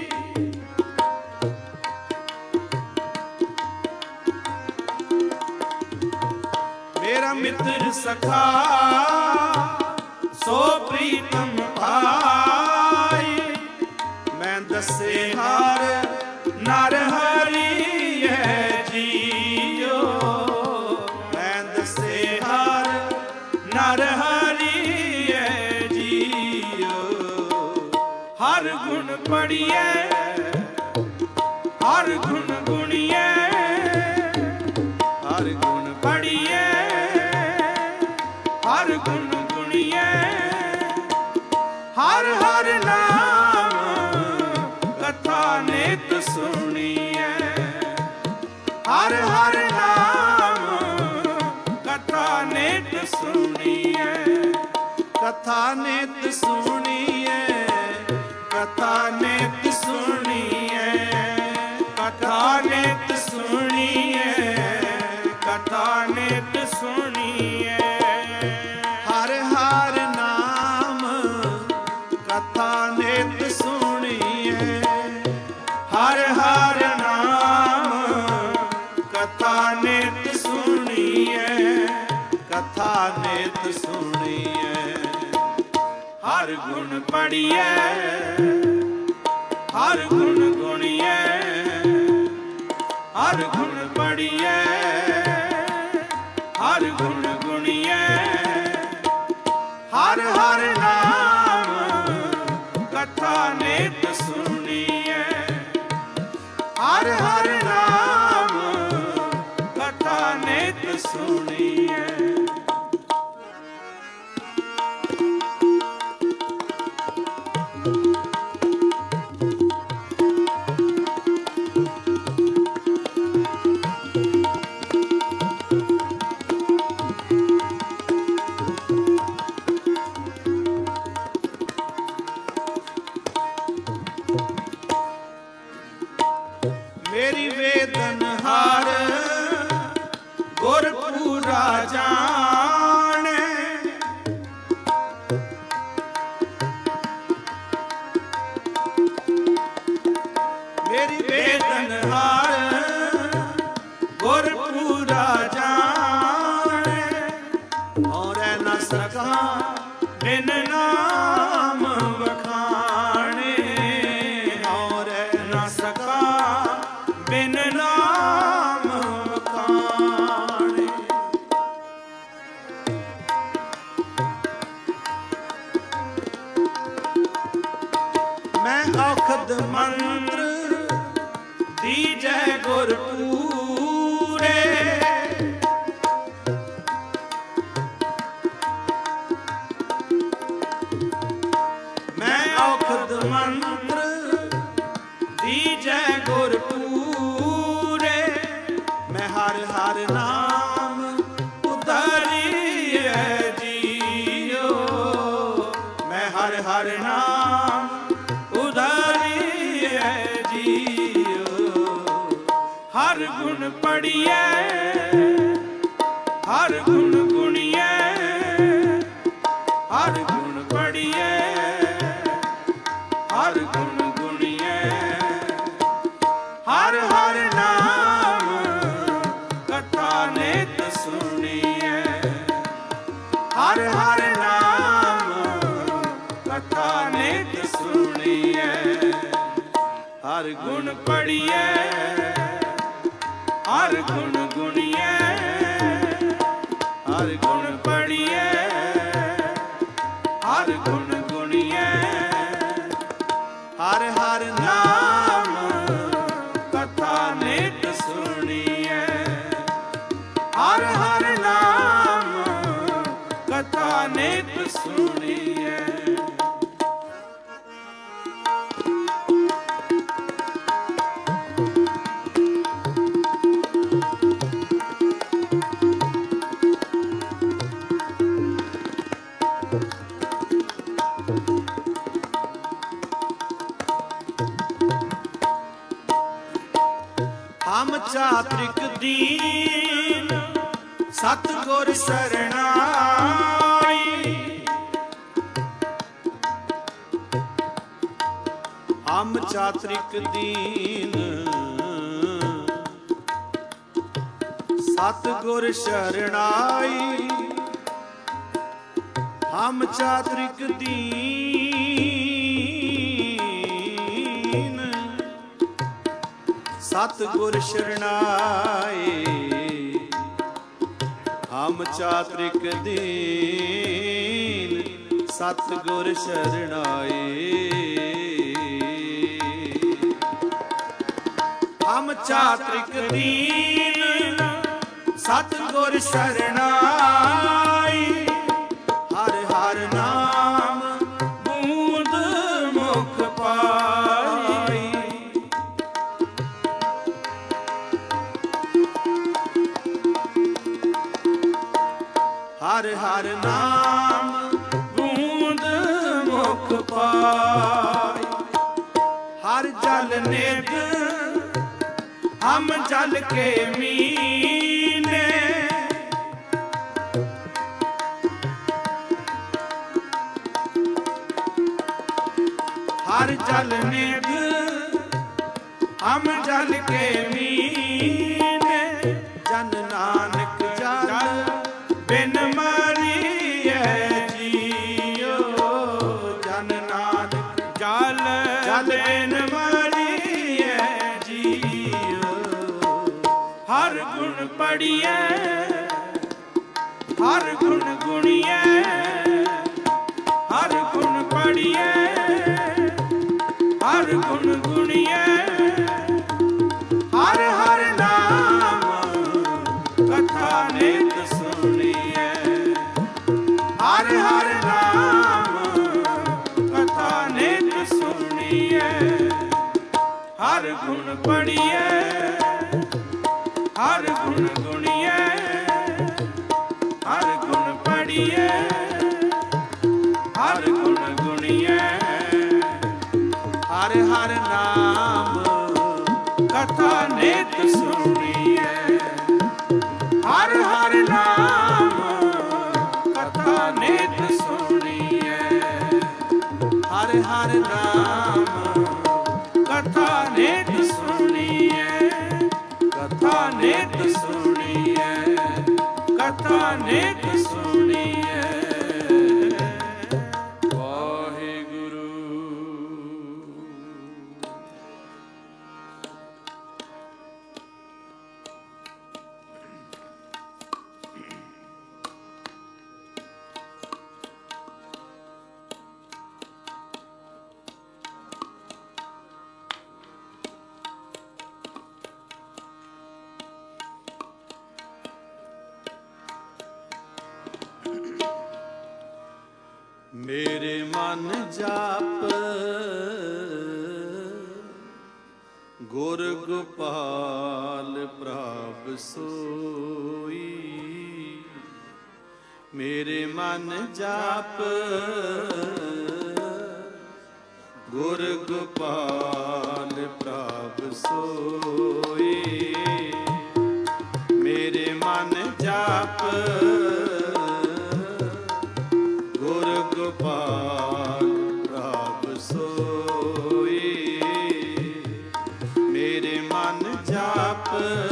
मेरा मित्र सखा सो प्रीतम भाई, मैं दसे हार नर हरि है जियो, मैं दसे हार नर हरि हर गुण पढ़िए, हर गुण गुणिए, हर गुण पढ़िए, हर गुण गुणिए, हर हर नाम कथा नित सुनिए, हर हर नाम कथा नित सुनिए, कथा नित सुनिए, कथा नित सुनिए, कथा नित सुनिए, कथा नित सुनिए। हर हर नाम कथा नित सुनिए, हर हर नाम कथा नित सुनिए, कथा नित सुनिए। हर गुण पढ़िए, हर गुण गुणिए, हर गुण पढ़िए, हर गुण गुणिए, हर हर नाम कथा नित सुनिए, हर हर नाम कथा नित सुनिए। मेरी वेदन हार गुरपुरा जाने, मेरी वेदन हार गुरपुरा जाने, और न सका बिन नाम बखाने, और न सका बिन नाम बखाने। मैं औखद मंत्र दीजै गो ਗੁਰ ਪੂਰੇ। ਮੈਂ ਔਖਦ ਮੰਤਰ ਦੀਜੈ ਗੁਰ ਪੂਰੇ। ਮੈਂ ਹਰ ਹਰ ਨਾਮ ਉਧਾਰੀਐ ਜੀਓ। ਮੈਂ ਹਰ ਹਰ ਨਾਮ ਉਧਾਰੀਐ ਜੀਓ। ਹਰ ਗੁਣ ਪੜੀਐ ਹਰ ਗੁਣ ਗੁਣੀਐ। ਹਰ ਗੁਣ ਪੜੀਐ ਹਰ ਗੁਣ ਗੁਣੀਐ। ਹਰ ਹਰ ਨਾਮ ਕਥਾ ਨਿਤ ਸੁਣੀਐ। ਹਰ ਹਰ ਨਾਮ ਕਥਾ ਨਿਤ ਸੁਣੀਐ। ਹਰ ਗੁਣ ਪੜੀਐ ਹਰ ਗੁਣ ਗੁਣੀਐ। ਹਰ ਗੁਣ ਪੜੀਐ ਹਰ ਗੁਣ ਗੁਣੀਐ। ਹਰ ਹਰ ਨਾਮ ਕਥਾ ਨਿਤ ਸੁਣੀਐ। ਹਰ ਹਰ ਨਾਮ ਕਥਾ ਨਿਤ ਸੁਣੀਐ। ਹਮ ਚਾਤ੍ਰਿਕ ਦੀਨ ਸਤਿਗੁਰ ਸਰਣਾਈ। ਹਮ ਚਾਤ੍ਰਿਕ ਦੀਨ ਸਤਿਗੁਰ ਸ਼ਰਣਾਈ। ਹਮ ਚਾਤ੍ਰਿਕ ਦੀਨ ਸਤਿਗੁਰ ਸ਼ਰਣਾਈ। ਹਮ ਚਾਤ੍ਰਿਕ ਦੀਨ ਸਤਿਗੁਰ ਸ਼ਰਣਾਈ। ਹਮ ਚਾਤ੍ਰਿਕ ਦੀਨ ਸਤਿਗੁਰ ਸ਼ਰਣਾਈ। ਹਰ ਹਰ ਨਾਮ ਬੂੰਦ ਮੁਖ ਪਾਈ। ਹਰ ਹਰ ਨਾਮ ਬੂੰਦ ਮੁਖ ਪਾਈ। ਹਰ ਜਲ ਨਿਧ ਹਮ ਜਲ ਕੇ ਮੀਨੇ। ਹਰ ਜਲ ਨਿਧ ਹਮ ਜਲ ਕੇ ਮੀਨੇ। ਜਨ ਨਾਨਕ ਜਲ ਬਿਨ ਮਰੀਐ ਜੀਓ। ਜਨ ਨਾਨਕ ਜਲ ਜਲ ਬਿਨ ਮਰੀਐ ਜੀਓ। ਹਰ ਗੁਣ ਪੜੀਐ ਹਰ ਗੁਣ ਗੁਣੀਐ। ਹਰ ਗੁਣ ਪੜੀਐ ਹਰ ਗੁਣ ਗੁਣੀਐ। ਹਰ ਹਰ ਨਾਮ ਕਥਾ ਨਿਤ ਸੁਣੀਐ। ਹਰ ਹਰ ਨਾਮ ਕਥਾ ਨਿਤ ਸੁਣੀਐ। ਹਰ ਗੁਣ ਪੜੀਐ ਹਰ ਗੁਣ ਗੁਣੀਐ। ਹਰ ਗੁਣ ਪੜੀਐ ਹਰ ਗੁਣ ਗੁਣੀਐ। ਹਰ ਹਰ ਨਾਮ ਕਥਾ ਨਿਤ ਸੁਣੀਐ। ਹਰ ਹਰ ਨਾਮ ਕਥਾ ਨਿਤ ਸੁਣੀਐ। ਹਰ ਹਰ ਨਾਮ ਕਥਾ ਨਿਤ ਸੁਣੀਐ। ਕਥਾ ਨਿਤ ਸੁਣੀਐ। ਕਥਾ ਨਿਤ ਸੁਣੀਐ। ਵਾਹਿਗੁਰੂ। ਮਨ ਜਾਪ ਗੁਰ ਗੋਪਾਲ ਪ੍ਰਭ ਸੋਈ। ਮੇਰੇ ਮਨ ਜਾਪ ਗੁਰ ਗੋਪਾਲ ਪ੍ਰਭ ਸੋਈ। ਮੇਰੇ ਮਨ ਜਾਪ ਗੁਰ ਗੋਪਾਲ ਪ੍ਰਭ ਸੋਈ। ਮੇਰੇ ਮਨ ਜਾਪ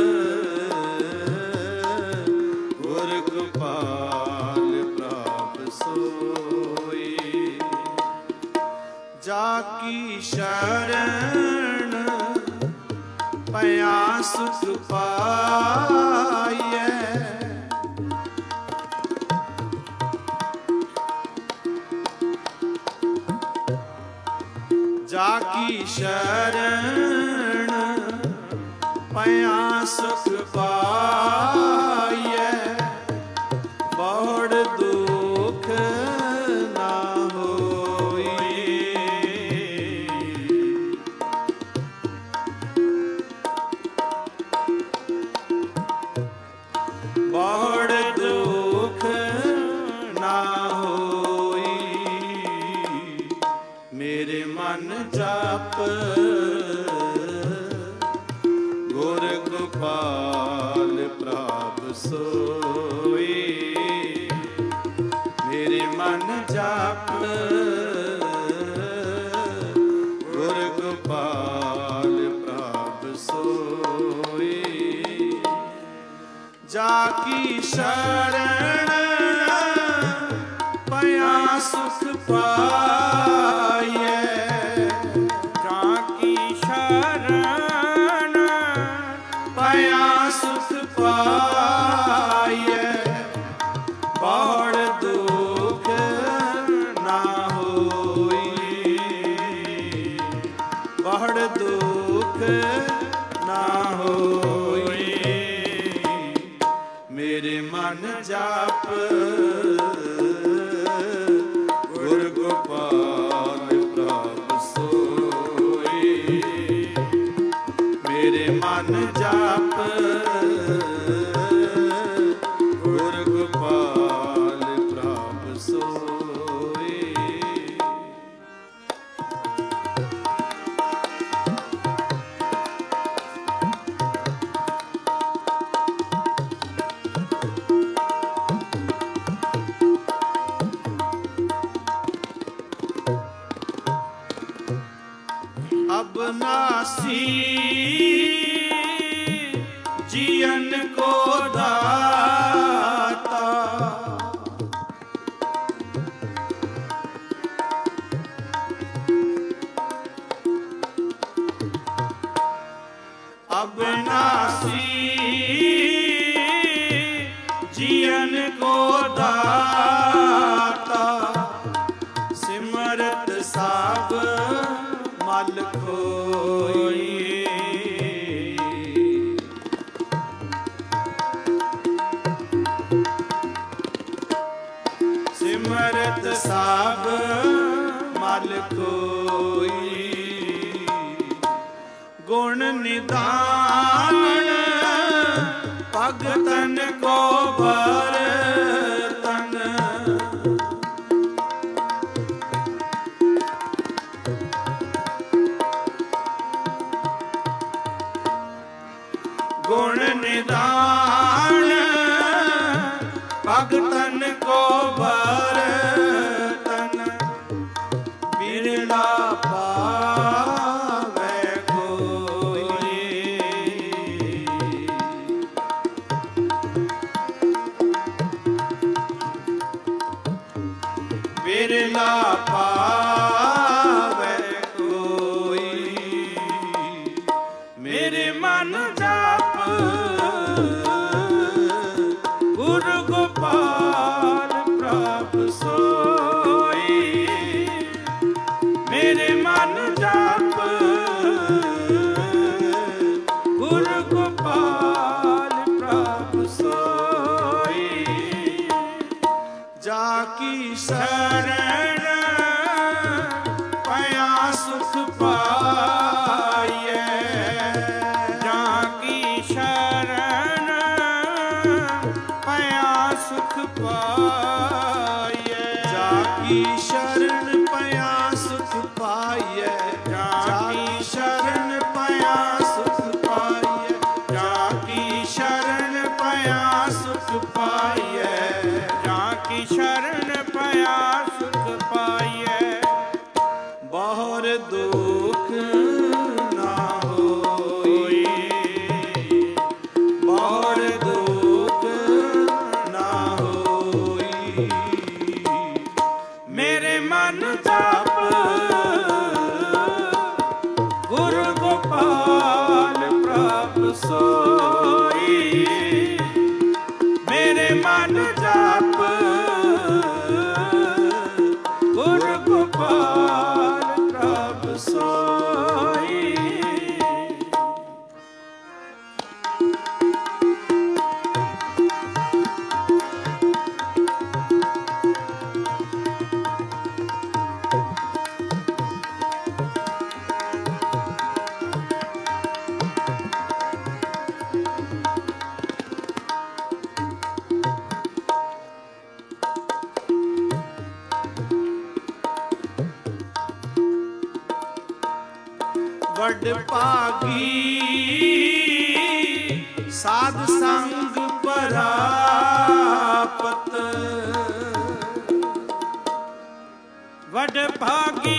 ਗੁਰ ਗੋਪਾਲ ਪ੍ਰਭ ਸੋਈ। ਜਾ ਕੀ ਸ਼ਰਨ ਪਿਆ ਸੁਖ ਪਾਈਐ। ਜਾ ਕੀ ਸ਼ਰਨ ਪਿਆ ਸੁਖ ਪਾਈਐ। ਬੜ ਦੁਖ ਨਾ ਹੋਈ। ਬੜ ਦੁਖ ਨਾ ਹੋਈ। ਮੇਰੇ ਮਨ ਜਾਪ ਗੁਰ ਗੋਪਾਲ ਪ੍ਰਭ ਸੋਈ। ਮੇਰੇ ਮਨ ਜਾਪ ਗੁਰ ਗੋਪਾਲ ਪ੍ਰਭ ਸੋਈ। ਜਾ ਕੀ ਸ਼ਰਨ ਪਿਆ ਸੁਖ ਪਾਈਐ। ਜਾ ਕੀ ਸ਼ਰਨ ਪਿਆ ਸੁਖ ਪਾਈਐ। ਬੜ ਦੁਖ ਨਾ ਹੋਈ। ਬੜ ਦੁਖ ਨਾ ਹੋਈ। ਮੇਰੇ ਮਨ ਜਾਪ ਗੁਰ ਗੋਪਾਲ ਪ੍ਰਭ ਸੋਈ। ਮੇਰੇ ਮਨ ਜਾਪ ਗੁਰ ਗੋਪਾਲ ਪ੍ਰਭ ਸੋਈ। ਅਬਨਾਸੀ ਜੀਵਨ ਕੋ ਦਾਤਾ। ਅਬਨਾਸੀ ਜੀਵਨ ਕੋ ਦਾਤਾ। ਸਿਮਰਤ ਸਭ ਮਲ ਕੋਈ। ਸਿਮਰਤ ਸਭ ਮਲ ਕੋਈ। ਗੁਣ ਨਿਧਾਨ ਭਗਤਨ ਕੋ ਬਰਤਨ। ਗੁਣ ਨਿਧਾਨ ਭਗਤਨ ਕੋ ਬਰਤਨ। ਬਿਰਲਾ ਪਾਵੈ ਕੋਈ। ਬਿਰਲਾ ਪਾਵੈ ਕੋਈ। ਮੇਰੇ ਮਨ ਜਾਪ ਗੁਰ ਗੋਪਾਲ ਪ੍ਰਭ ਸੋਈ। ਮੇਰੇ ਮਨ ਜਾਪ ਗੁਰ ਗੋਪਾਲ ਪ੍ਰਭ ਸੋਈ। ਜਾ ਕੀ ਸ਼ਰਨ ਪਾਈਐ। ਜਾ ਕੀ ਸ਼ਰਨ ਪਿਆ ਸੁਖ ਪਾਈਐ। ਜਾ ਕੀ ਸ਼ਰਨ ਪਿਆ ਸੁਖ ਪਾਈਐ। ਜਾ ਕੀ ਸ਼ਰਨ ਪਿਆ ਸੁਖ ਪਾਈਐ। ਜਾ ਕੀ ਸ਼ਰਨ ਪਿਆ ਸੁਖ ਪਾਈਐ। ਬਹੁਰ ਦੁਖ ਨਾ ਹੋਈ। ਬਹੁਰ ਦੁਖ ਨਾ ਹੋਈ। ਮੇਰੇ ਮਨ ਜਪ ਗੁਰੂ ਗੋਪਾਲ ਪ੍ਰਭ ਸੋਈ। ਮੇਰੇ ਮਨ ਜਪ ਗੁਰੂ ਗੋਪਾਲ ਪ੍ਰਭ ਸੋਈ। ਵਡ ਭਾਗੀ ਸਾਧ ਸੰਗ ਪਰਾਪਤ। ਵਡ ਭਾਗੀ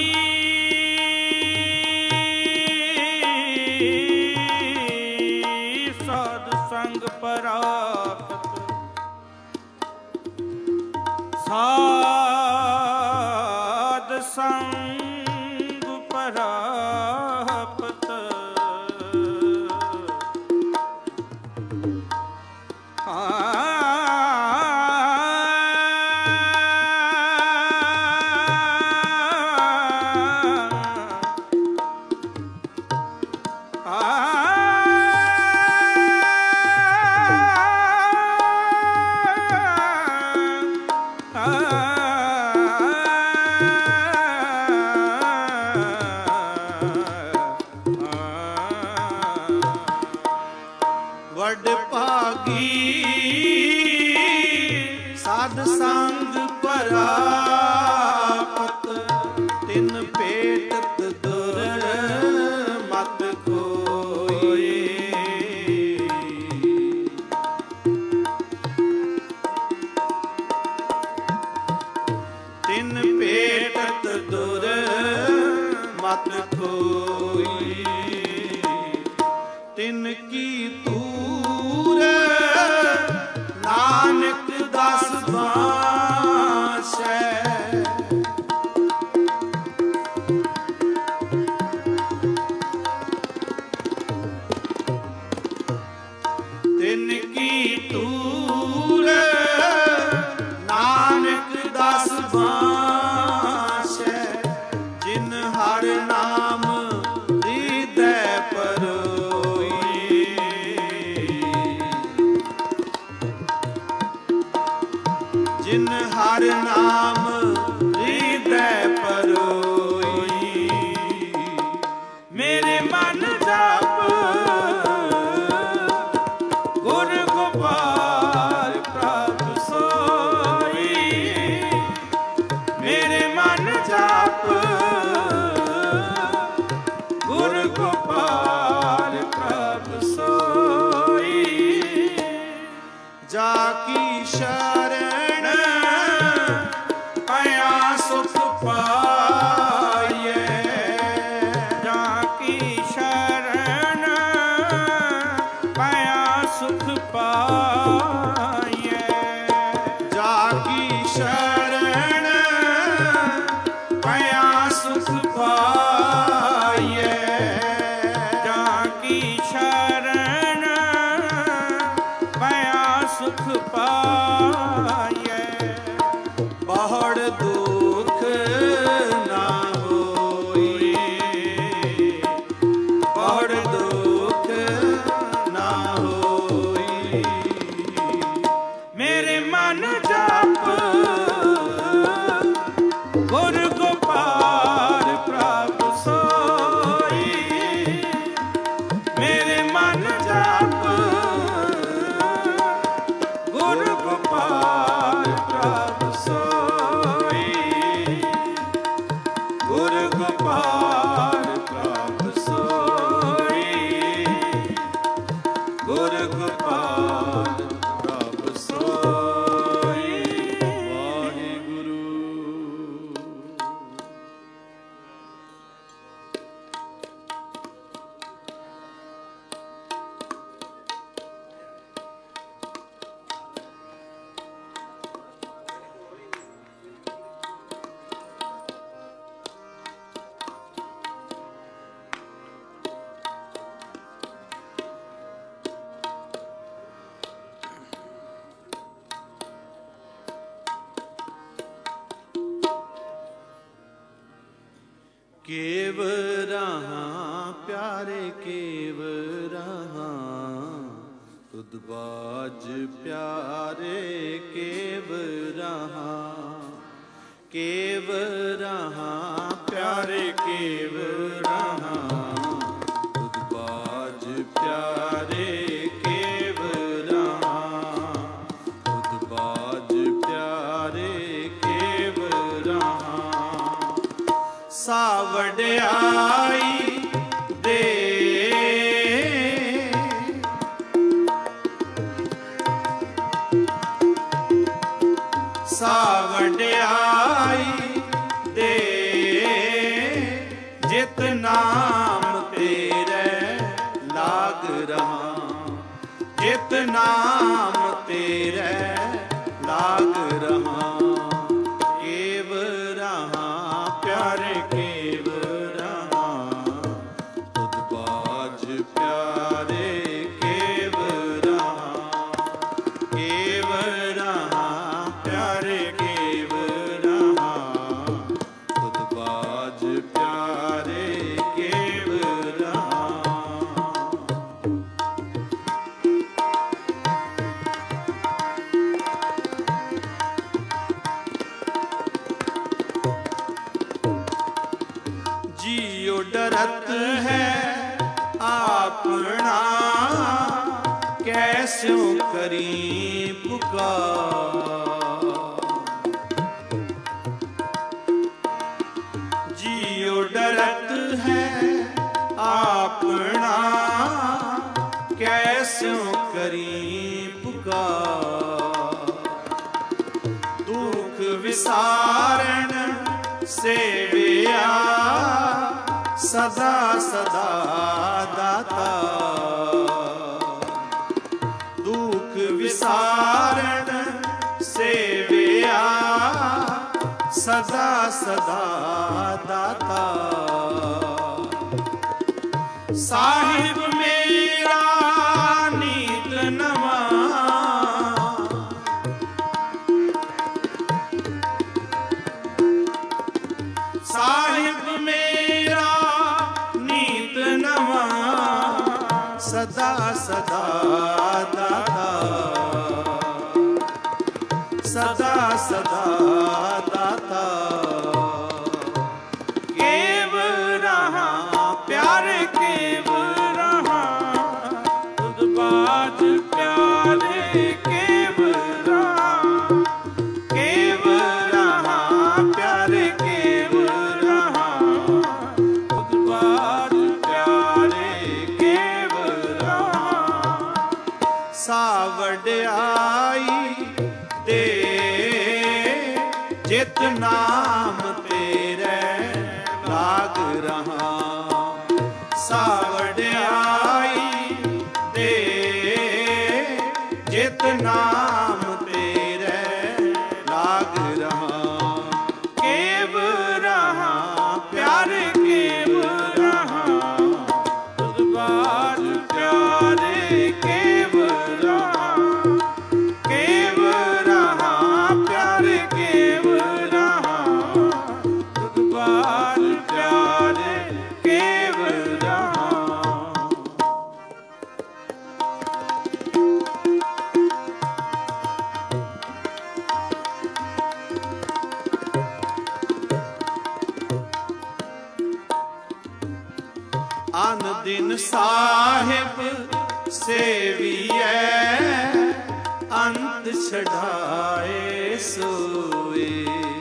ਸਾਧ ਸੰਗ ਪਰਾਪਤ। ਸਾਧ ਸੰਗ ਪਰਾਪਤ। ਵਡ ਭਾਗੀ ਸਾਧ ਸੰਗ ਪਰਾਪਤ। ਤਿਨ ਭੇਟਤ ਦੁਰ ਮਤ ਕੋਈ। ਤਿਨ ਭੇਟਤ ਦੁਰ ਮਤ ਕੋਈ। ਤਿਨ ਕੀ ਤੂਰ ਨਾਨਕ ਦਾਸ ਬਾਸ਼ੈ। ਤਿਨ ਕੀ ਤੂਰ ਨਾਨਕ ਦਾਸ ਬਾਸ਼ੈ। ਜਿਨ ਹਰ ਨਾਮ ਹਿਰਦੈ ਪਰੋਈ। ਜਿਨ ਹਰ ਨਾਮ ਹਿਰਦੈ ਪਰੋਈ। ਮੇਰੇ ਮਨ ਜਪ ਗੁਰ ਗੋਪਾਲ ਪ੍ਰਭ ਸੋਈ। ਮੇਰੇ ਮਨ ਜਪ ਗੁਰ ਗੋਪਾਲ ਪ੍ਰਭ ਸੋਈ। ਜਾ ਕੀ ਸ਼ਰਨ ਪਿਆ ਸੁਖ ਪਾਈਐ। ਜਾ ਕੀ ਸ਼ਰਨ ਪਿਆ ਸੁਖ ਪਾਈਐ। ਜਾ ਕੀ ਸ਼ਰਨ ਪਿਆ ਸੁਖ ਪਾਈਐ। ਜਾ ਕੀ ਸ਼ਰਨ ਪਿਆ ਸੁਖ ਪਾਈਐ। ਬਹੁੜ ਦੁਖ ਨਾ ਹੋਈ। ਬਹੁੜ ਦੁਖ ਨਾ ਹੋਈ। ਮੇਰੇ ਮਨ ਜਪ ਗੁਰ ਗੋਪਾਲ ਪ੍ਰਭ ਸੋਈ। ਮੇਰੇ ਮਨ ਜਪ ਗੁਰ ਗੋਪਾਲ ਬਾਜ ਪਿਆਰੇ ਕੇਵ ਰਹਾ ਕੇਵ ਰਹਾ ਪਿਆਰੇ ਕੇਵ ਰਹਾ ਤੁਧ ਬਾਜ ਪਿਆਰੇ ਕੇਵ ਰਹਾ ਤੁਧ ਬਾਜ ਪਿਆਰੇ ਕੇਵ ਰਹਾ ਸਾ ਵਡਿਆਈ ਦੇ ਸਾ ਵਡਿਆਈ ਦੇ ਜਿਤ ਨਾਮ ਤੇਰੇ ਲਾਗ ਰਹਾ ਜਿਤ ਨਾਮ ਤੇਰੇ ਲਾਗ ਰਹਾ ਕੇਵ ਰਹਾ ਪਿਆਰੇ ਕੇਵ ਰਹਾ ਤੁਧ ਬਾਜ ਪਿਆਰੇ ਕੇਵ ਰਹਾ ਕੇਵ ਰਹਾ ਪਿਆਰੇ ਕੇਵ ਰਹਾ ਤੁਧ ਬਾਜ ਪਿਆਰੇ ਕੇਵ ਰਹਾ जियो डरत है आपना कैस्यों करी पुकार जियो डरत है आपना कैस्यों करी पुकार दुख विसारण सेविया सदा सदा दाता दुख विसारण सेविया सदा सदा दाता साहिब मेरा नीत नवा साहिब मेरा नीत नवा सदा सदा दाता सदा सदा दाता केव रहा प्यारे केव रहा तुध बाज प्यारे केव रहा केव रहा प्यारे केव रहा तुध बाज प्यारे केव रहा सा वਡਿਆਈ ਦੇ ਜਿਤ ਨਾਮ ਤੇਰੇ ਲਾਗ ਰਹਾ ਸਾ ਵਡਿਆਈ ਦੇ ਜਿਤ ਨਾਮ ਤੇਰੇ ਲਾਗ ਰਹਾ ਕੇਵ ਰਹਾ ਪਿਆਰੇ ਕੇਵ ਰਹਾ ਤੁਧ ਬਾਜ ਪਿਆਰੇ ਕੇਵ ਰਹਾ ਕੇਵ ਰਹਾ ਪਿਆਰੇ ਕੇਵ ਰਹਾ ਤੁਧ ਬਾਜ ਪਿਆਰੇ ਕੇਵ ਰਹਾ ਅਨ ਦਿਨ ਸਾਹਿਬ ਸੇਵੀਐ ਅੰਤ ਛਡਾਏ ਸੋਏ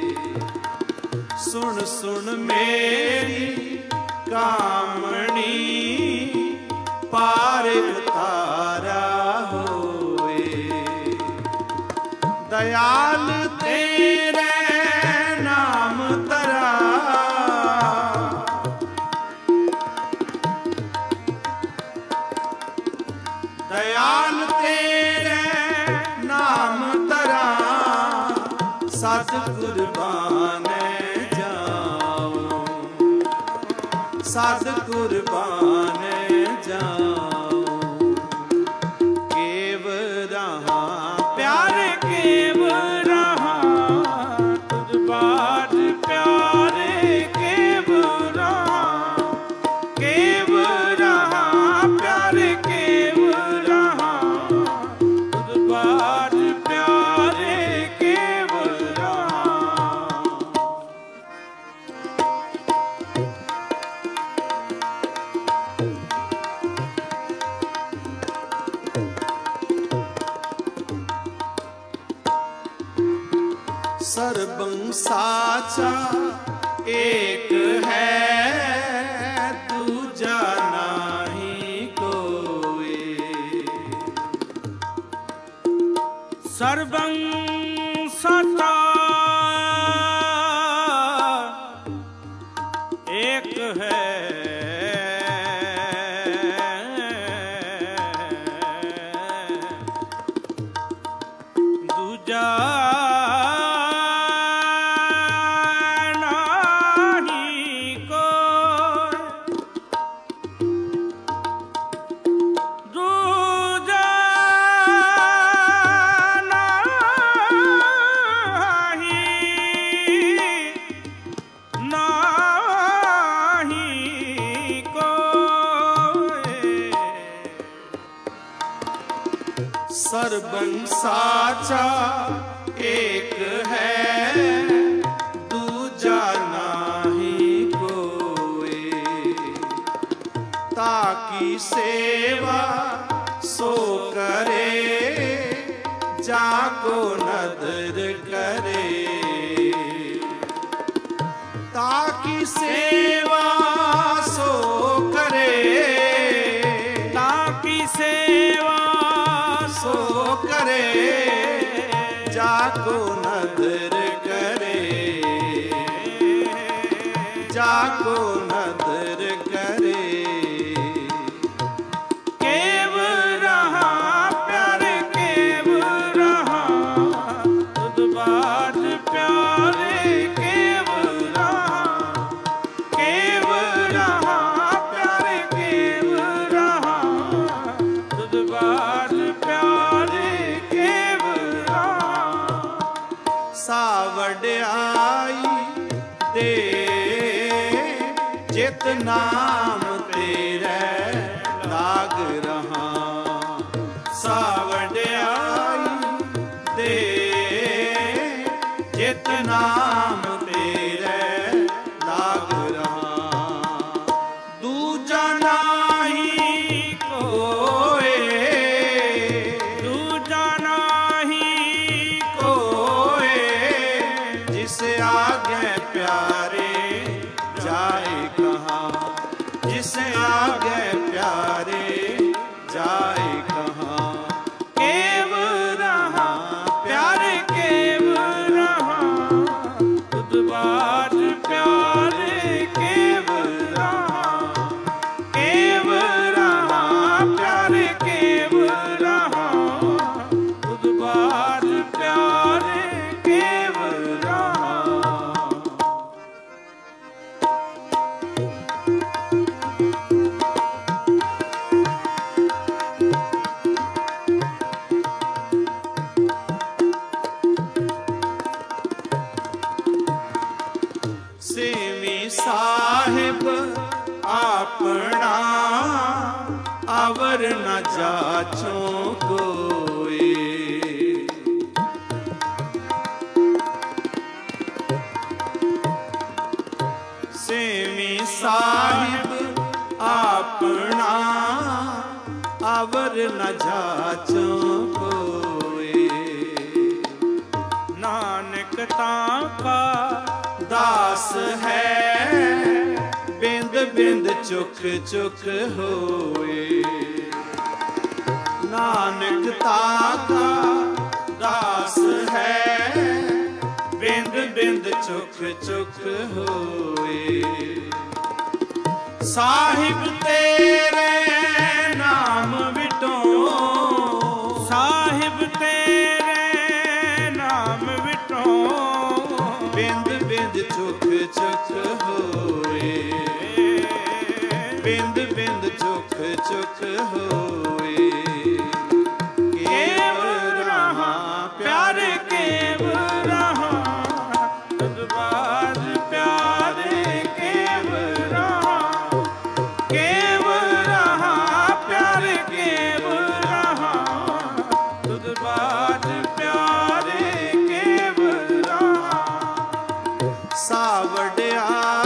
ਸੁਣ ਸੁਣ ਮੇਰੀ ਕਾਮਣੀ ਪਾਰ ਉਤਾਰਾ ਹੋਏ ਦਇਆਲ ਤੇਰੇ ਨਾਮ ਤਰਾ दयाल तेरे नाम तरा सत कुर्बान जाओ सत कुर्बान जाओ केव रहा प्यारे केव रहा तुझ बाज प्यारे केव रहा केव रहा प्यारे केव रहा तुझ ਸਰਬੰ ਸਾਚਾ ਏਕ ਹੈ ਦੂਜਾ ਨਾਹੀ ਕੋਇ। ਸਰਬੰ ਸਾਚਾ ਏਕ ਹੈ ਦੂਜਾ ਸਰਬੰ ਸਾਚਾ ਏਕ ਹੈ ਦੂਜਾ ਨਾਹੀ ਕੋਇ। ਤਾਕੀ ਸੇਵਾ ਸੋ ਕਰੇ ਜਾ ਕੋ ਨਦਰ ਕਰੇ। ਤਾਕੀ ਸੇਵਾ ਸੋ ਕਰੇ ਤਾਕੀ ਸੇਵਾ ਸੋ ਕਰੇ ਜਾ ਕੋ ਨਦਰ ਕਰੇ ਜਾ ਕੋ ਨਦਰ ਕਰੇ। ਕੇਵ ਰਹਾ ਪਿਆਰੇ ਕੇਵ ਰਹਾ ਤੁਧ ਬਾਤ ਪਿਆਰੇ ਕੇਵ ਰਹਾ ਕੇਵ ਰਹਾ ਪਿਆਰੇ ਕੇਵ ਰਹਾ ਤੁਧ ਬਾਤ ਪਿਆਰੇ ਕੇਵ ਰਹਾ। ਸਾ ਵਡਿਆਈ ਦੇ ਜਿਤ ਨਾਮ ਤੇਰੇ ਲਾਗ ਰਹਾ। ਸਾ ਵਡਿਆਈ ਦੇ ਜਿਤ ਨਾਮ ਤੇਰੇ ਲਾਗ ਰਹਾ। ਦੂਜਾ ਨਾਹੀ ਕੋਇ ਦੂਜਾ ਨਾਹੀ ਕੋਇ। ਜਿਸ ਆਗੇ ਪਿਆਰੇ ਜਾਏ ਕਹਾਂ ਜਿਸ ਆਗੇ ਪਿਆਰੇ ਜਾਏ ਕਹਾਂ। ਕੇਵ ਰਹਾ ਪਿਆਰੇ ਕੇਵ ਰਹਾ ਤੁਧ ਬਾਤ ਪਿਆਰੇ ਕੇਵ ਰਹਾ ਕੇਵ ਰਹਾ ਪਿਆਰੇ ਕੇਵ ਰਹਾ ਤੁਧ ਬਾਤ ਪਿਆਰੇ ਕੇਵ ਰਹਾ। ਸੇਵੀ ਸਾਹਿਬ ਆਪਣਾ ਅਵਰ ਨ ਜਾਚੋ ਕੋਇ। ਸੇਵੀ ਸਾਹਿਬ ਆਪਣਾ ਅਵਰ ਨ ਜਾਚੋ ਕੋਇ। ਨਾਨਕ ਤਾਂ ਕਾ ਦਾਸ ਹੈ ਬਿੰਦ ਬਿੰਦ ਚੁਕ ਚੁਕ ਹੋਏ। ਨਾਨਕ ਤਾਕਾ ਦਾਸ ਹੈ ਬਿੰਦ ਬਿੰਦ ਚੁਕ ਚੁਕ ਹੋਏ। ਸਾਹਿਬ ਤੇਰੇ ਨਾਮ ਵਿਟੋ ਸਾਹਿਬ ਤੇਰੇ ਨਾਮ ਵਿਟੋ ਬਿੰਦ ਬਿੰਦ ਚੁਕ ਚੁਕ ਹੋਏ। ਬਿੰਦ ਬਿੰਦ ਚੁਕ ਚੁਕ ਹੋਏ। ਕੇਵ ਰਹਾ ਪਿਆਰੇ ਕੇਵ ਰਹਾ ਤੁਧ ਬਾਤ ਪਿਆਰੇ ਕੇਵ ਰਹਾ ਕੇਵ ਰਹਾ ਪਿਆਰੇ ਕੇਵ ਰਹਾ ਤੁਧ ਬਾਤ ਪਿਆਰੇ ਕੇਵ ਰਹਾ। ਸਾ ਵਡਿਆ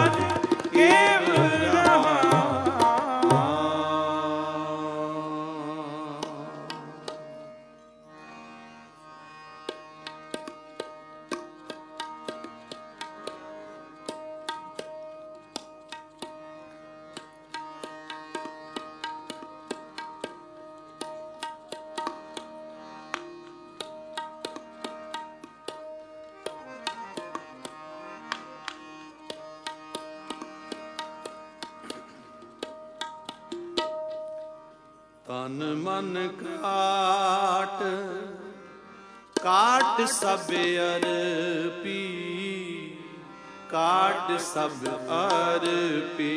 ਤਨ ਮਨ ਕਾਟ ਕਾਟ ਸਭ ਅਰਪੀ ਕਾਟ ਸਭ ਅਰਪੀ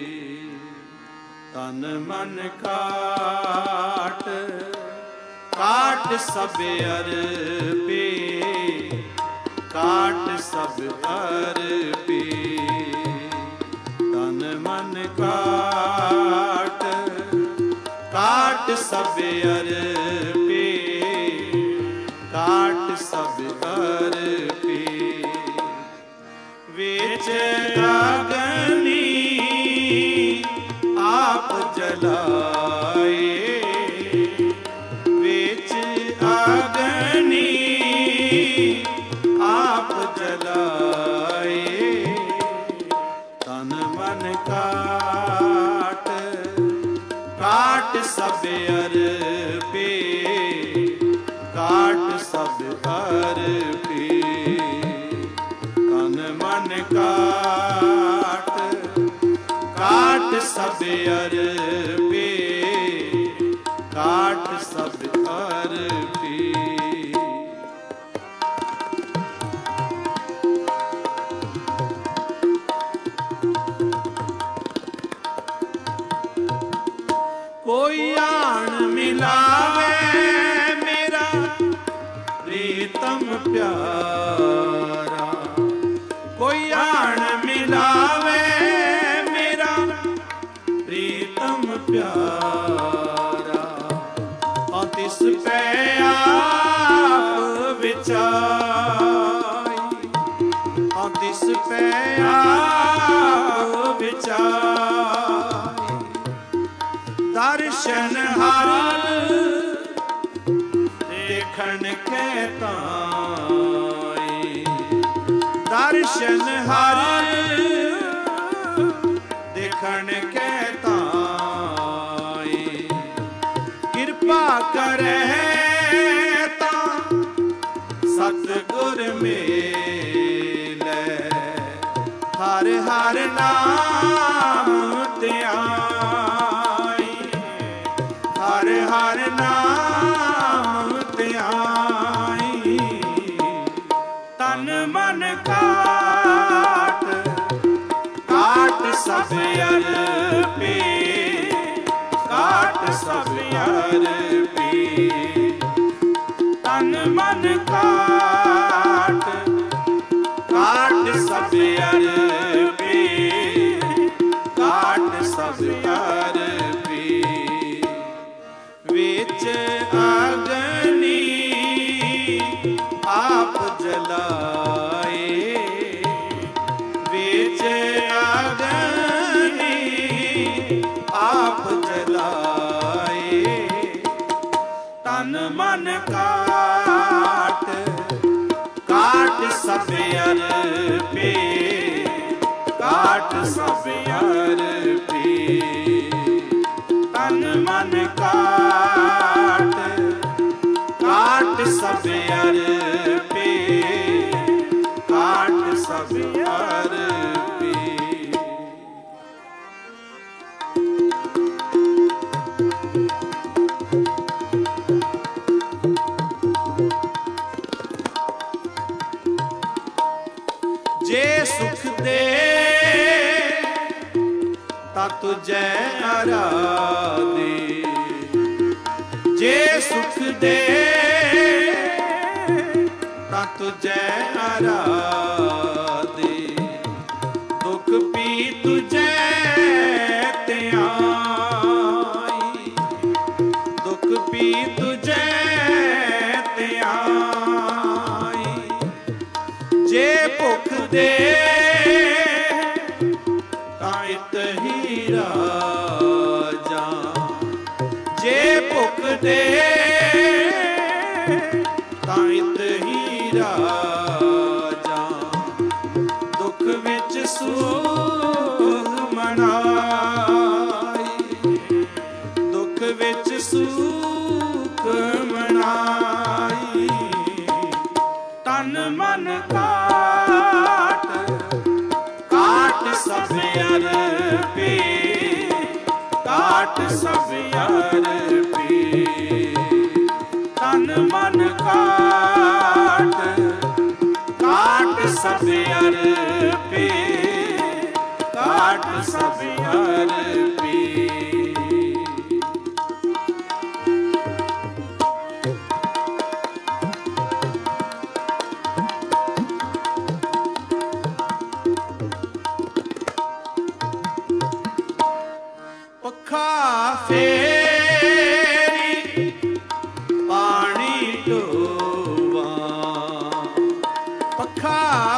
ਤਨ ਮਨ ਕਾਟ ਕਾਟ ਸਭ ਅਰਪੀ ਕਾਟ ਸਭ ਅਰਪੀ ਤਨ ਮਨ ਕਾਟ ਕਾਟ ਸਭ ਅਰਪੀ ਕਾਟ ਸਭ ਅਰਪੀ ਵਿੱਚ ਅਗਨੀ ਆਪ ਜਲਾਏ ਵਿੱਚ ਅਗਨੀ ਆਪ ਜਲਾਏ ਤਨ ਮਨ ਕਾਟ ਕਾਟ ਸਭ ਅਰਪੀ ਕਾਟ ਸਭ ਅਰਪੀ ਤਨ ਮਨ ਕਾਟ ਕਾਟ ਸਭ ਅਰਪੀ ਕਾਟ ਸਭ ਅਰਪੀ ਕੋਈ ਆਣ ਮਿਲਾਵੇ ਮੇਰਾ ਪ੍ਰੀਤਮ ਪਿਆਰਾ ਕੋਈ ਆਣ ਮਿਲਾਵੇ ਮੇਰਾ ਪ੍ਰੀਤਮ ਪਿਆਰਾ ਤਾਂ ਤਿਸ ਪੈ ਆਪ ਵਿਚਾਈ ਤਾਂ ਤਿਸ ਪੈ ਆਪ ਵਿਚਾਈ ਦਰਸ਼ਨ ਹਰ ਦੇਖਣ ਕੇ ਤਾਈ ਦਰਸ਼ਨ ਹਰ ਦੇਖਣ ਕੇ ਤਾਈ ਕਿਰਪਾ ਕਰੇ ਤਾਂ ਸਤਿਗੁਰ ਮਿਲੇ ਹਰ ਹਰ ਨਾਮ ਧਿਆਈ ਹਰ ਹਰ ਨਾਮ ਧਿਆਈ ਤਨ ਮਨ ਕਾਟ ਕਾਟ ਸਭ ਅਰਪੀ ਕਾਟ ਸਭ ਅਰਪੀ ਤਨ ਮਨ ਕਾਟ ਕਾਟ ਸਭ ਅਰਪੀ ਕਾਟ ਸਭ ਅਰਪੀ ਵਿੱਚ ਅਗਨੀ ਆਪ ਜਲਾਏ ਵਿੱਚ ਅਗਨੀ ਆਪ ਜਲਾਏ ਤਨ ਮਨ ਕਾਟ ਕਾਟ ਸਭ ਅਰਪੀ ਕਾਟ ਸਭ ਅਰਪੀ ਤਨ ਮਨ ਕਾਟ ਕਾਟ ਸਭ ਅਰਪੀ ਕਾਟ ਸਭ ਅਰਪੀ ਜੇ ਸੁਖ ਦੇ ਤਾ ਤੁਝੈ ਆਰਾਧੇ ਜੇ ਸੁਖ ਦੇ ਤਾ ਤੁਝੈ ਆਰਾਧੇ ਦੁਖ ਪੀ ਤੁਝੈ ਧਿਆਈ ਦੁਖ ਪੀ ਤੁਝੈ ਧਿਆਈ ਜੇ ਭੁਖ ਦੇ ਤਾਂ ਇਤ ਹੀ ਰਾਜਾਂ। ਜੇ ਭੁੱਖ ਦੇ ਤਾਂ ਇਤ ਹੀ ਰਾਜਾਂ। ਦੁੱਖ ਵਿੱਚ ਸੁਖ ਮਨਾਈ, ਦੁੱਖ ਵਿੱਚ ਸੁਖ ਮਨਾਈ। ਤਨ ਮਨ ਕਾਟ ਕਾਟ ਸਭ ਅਰਪੀ, ਕਾਟ ਸਭ ਅਰਪੀ। ਤਨ ਮਨ ਕਾਟ ਕਾਟ ਸਭ ਅਰਪੀ, ਕਾਟ ਸਭ ਅਰਪੀ। ਪੱਖਾ ਫੇਰੀ ਪਾਣੀ ਢੋਵਾ, ਪੱਖਾ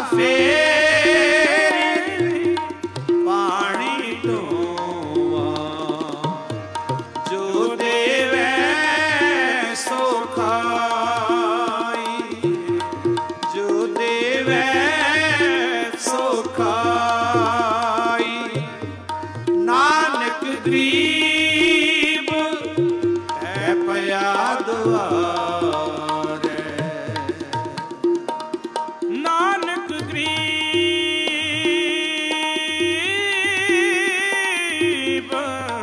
ਫੇਰੀ ਪਾਣੀ ਢੋਵਾ। ਜੋ ਦੇਵੈ ਸੋ ਖਾਈ, ਜੋ ਦੇਵੈ ਸੋ ਖਾਈ। ਨਾਨਕ ਗਰੀਬ ਹੈ ਪਿਆ ਦੁਆਰੇ, ਨਾਨਕ ਗਰੀਬ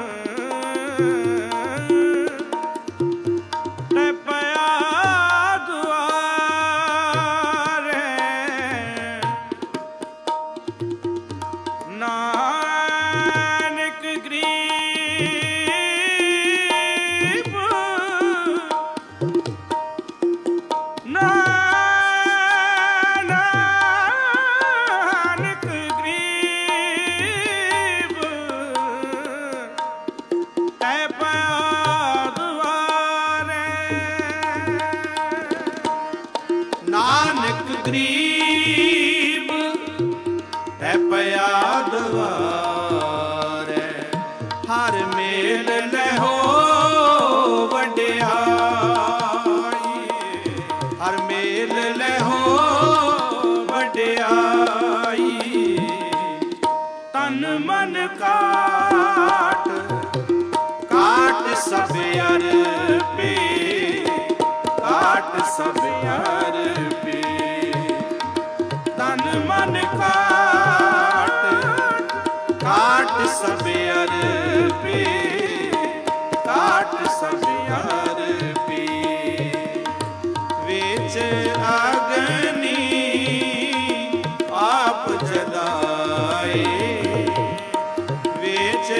ਹੈ ਪਿਆ ਦੁਆਰੇ। ਨਾਨਕ ਗਰੀਬ ਨਾਨਕ ਗਰੀਬ ਹੈ ਪਿਆ ਦੁਆਰੇ। ਨਾਨਕ ਗਰੀਬ ਹੈ ਪਿਆ ਦੁਆਰੇ। ਹਰ ਮੇਲ ਲਹੋ ਵਡਿਆਈ, ਹਰ ਮੇਲ ਲਹੋ ਵਡਿਆਈ। ਤਨ ਮਨ ਕਾਟ ਕਾਟ ਸਭ ਅਰਪੀ, ਕਾਟ ਸਭ ਅਰਪੀ। ਤਨ ਮਨ ਕਾਟ ਕਾਟ ਸਭ ਅਰਪੀ, ਕਾਟ ਸਭ ਅਰਪੀ। ਵਿੱਚ ਅਗਨੀ ਆਪ ਜਲਾਏ, ਵਿੱਚ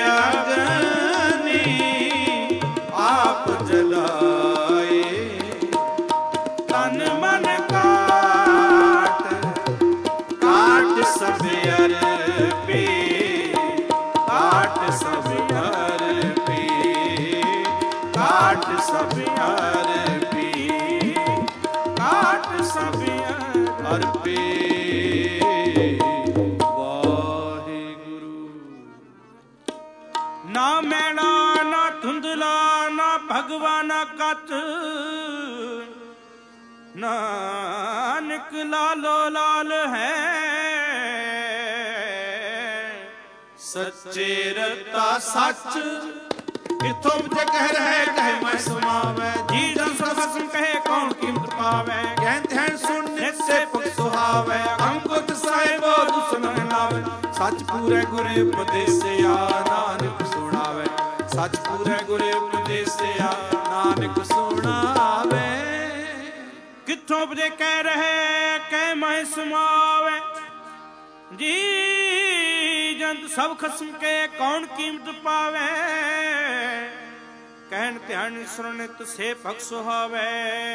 ਅਗਨੀ ਆਪ ਜਲਾਏ। ਤਨ ਮਨ ਕਾਟ ਕਾਟ ਸਭ ਅਰਪੀ, ਕਾਟ ਸਭ ਅਰਪੀ, ਕਾਟ ਸਭ ਅਰਪੀ, ਕਾਟ ਸਭ ਅਰਪੀ। ਵਾਹਿਗੁਰੂ। ਨਾ ਮੈਣਾ ਨਾ ਧੁੰਦਲਾ ਨਾ ਭਗਵਾਨਾ ਕਤ, ਨਾਨਕ ਲਾਲੋ ਲਾਲ ਹੈ। ਸੱਚੇ ਰਤਾ ਸੱਚ ਕਿਥੋਂ ਤੇ ਕਹਿ ਰਹਿ ਕਹਿ ਮੈਂ ਸਮਾਵੈ। ਜੀ ਜਨ ਸਭਸਮ ਕਹੇ ਕੌਣ ਕੀਮਤ ਪਾਵੈ। ਕਹਿ ਧਿਆਨ ਸੁਣ ਨਿਤ ਸੇ ਪਖ ਸੁਹਾਵੈ। ਅੰਗੁਤ ਸਾਹਿਬੋ ਦੁਸਨ ਲਾਵੈ। ਸੱਚ ਪੂਰੇ ਗੁਰੇ ਉਪਦੇਸਿਆ ਨਾਨਕ ਸੁਣਾਵੈ। ਸੱਚ ਪੂਰੇ ਗੁਰੇ ਉਪਦੇਸਿਆ ਨਾਨਕ ਸੁਣਾਵੈ। ਕਿੱਥੋਂ ਉਪਦੇ ਕਹਿ ਰਹੇ ਕਹਿ ਮੈਂ ਸਮਾਵੈ। ਜੀ ਜੰਤ ਸਭ ਖਸਮ ਕੇ ਕੌਣ ਕੀਮਤ ਪਾਵੈ। ਕਹਿਣ ਧਿਆਨ ਸੁਣਿਤ ਸੇ ਭਗ ਸੁਹਾਵੈ।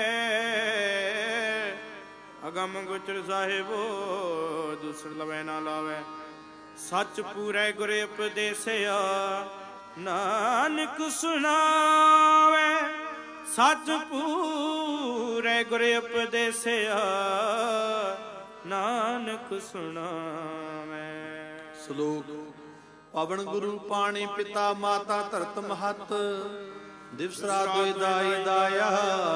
ਅਗਮ ਗੁਚਰ ਸਾਹਿਬੋ ਦੂਸਰ ਲਵੈ ਨਾ ਲਾਵੈ। ਸੱਚ ਪੂਰੇ ਗੁਰੇ ਉਪਦੇਸਿਆ ਨਾਨਕ ਸੁਣਾਵੈ। ਸੱਚ ਪੂਰੇ ਗੁਰੇ ਉਪਦੇਸਿਆ ਨਾਨਕ ਸੁਣਾਵੈ। ਸ਼ਲੋਕ। ਪਵਨ ਗੁਰੂ ਪਾਣੀ ਪਿਤਾ ਮਾਤਾ ਧਰਤ ਮਹਤ, ਦਿਵਸ ਰਾਤ ਦੋਇ ਦਾਈ ਦਾਇਆ,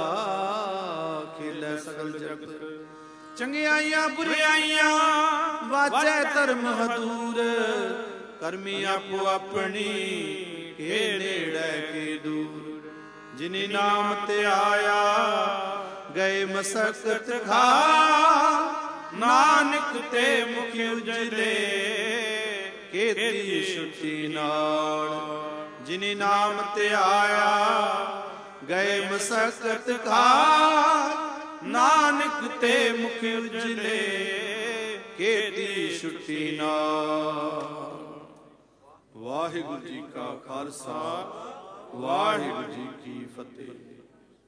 ਖੇਲੇ ਸਗਲ ਜਗਤ। ਚੰਗਿਆਈਆਂ ਬੁਰਿਆਈਆਂ ਵਾਜੈ ਧਰਮ ਹਦੂਰ, ਕਰਮੀ ਆਪੋ ਆਪਣੀ ਕੇ ਨੇੜੇ ਕੇ ਦੂਰ। ਜਿਨੀ ਨਾਮ ਤੇ ਆਇਆ ਗਏ ਮਸਕਤ ਖਾ, ਨਾਨਕ ਤੇ ਮੁਖ ਉਜਲੇ ਕੀਤੀ ਛੁੱਟੀ ਨਾਲ। ਜਿਨੀ ਨਾਮ ਤੇ ਆਇਆ ਗਏ ਮਸਕਤ ਖਾ, ਨਾਨਕ ਤੇ ਮੁਖ ਉਜਲੇ ਕੀਤੀ ਛੁੱਟੀ ਨਾਲ। ਵਾਹਿਗੁਰੂ ਜੀ ਕਾ ਖਾਲਸਾ, ਵਾਹਿਗੁਰੂ ਜੀ ਕੀ ਫਤਿਹ।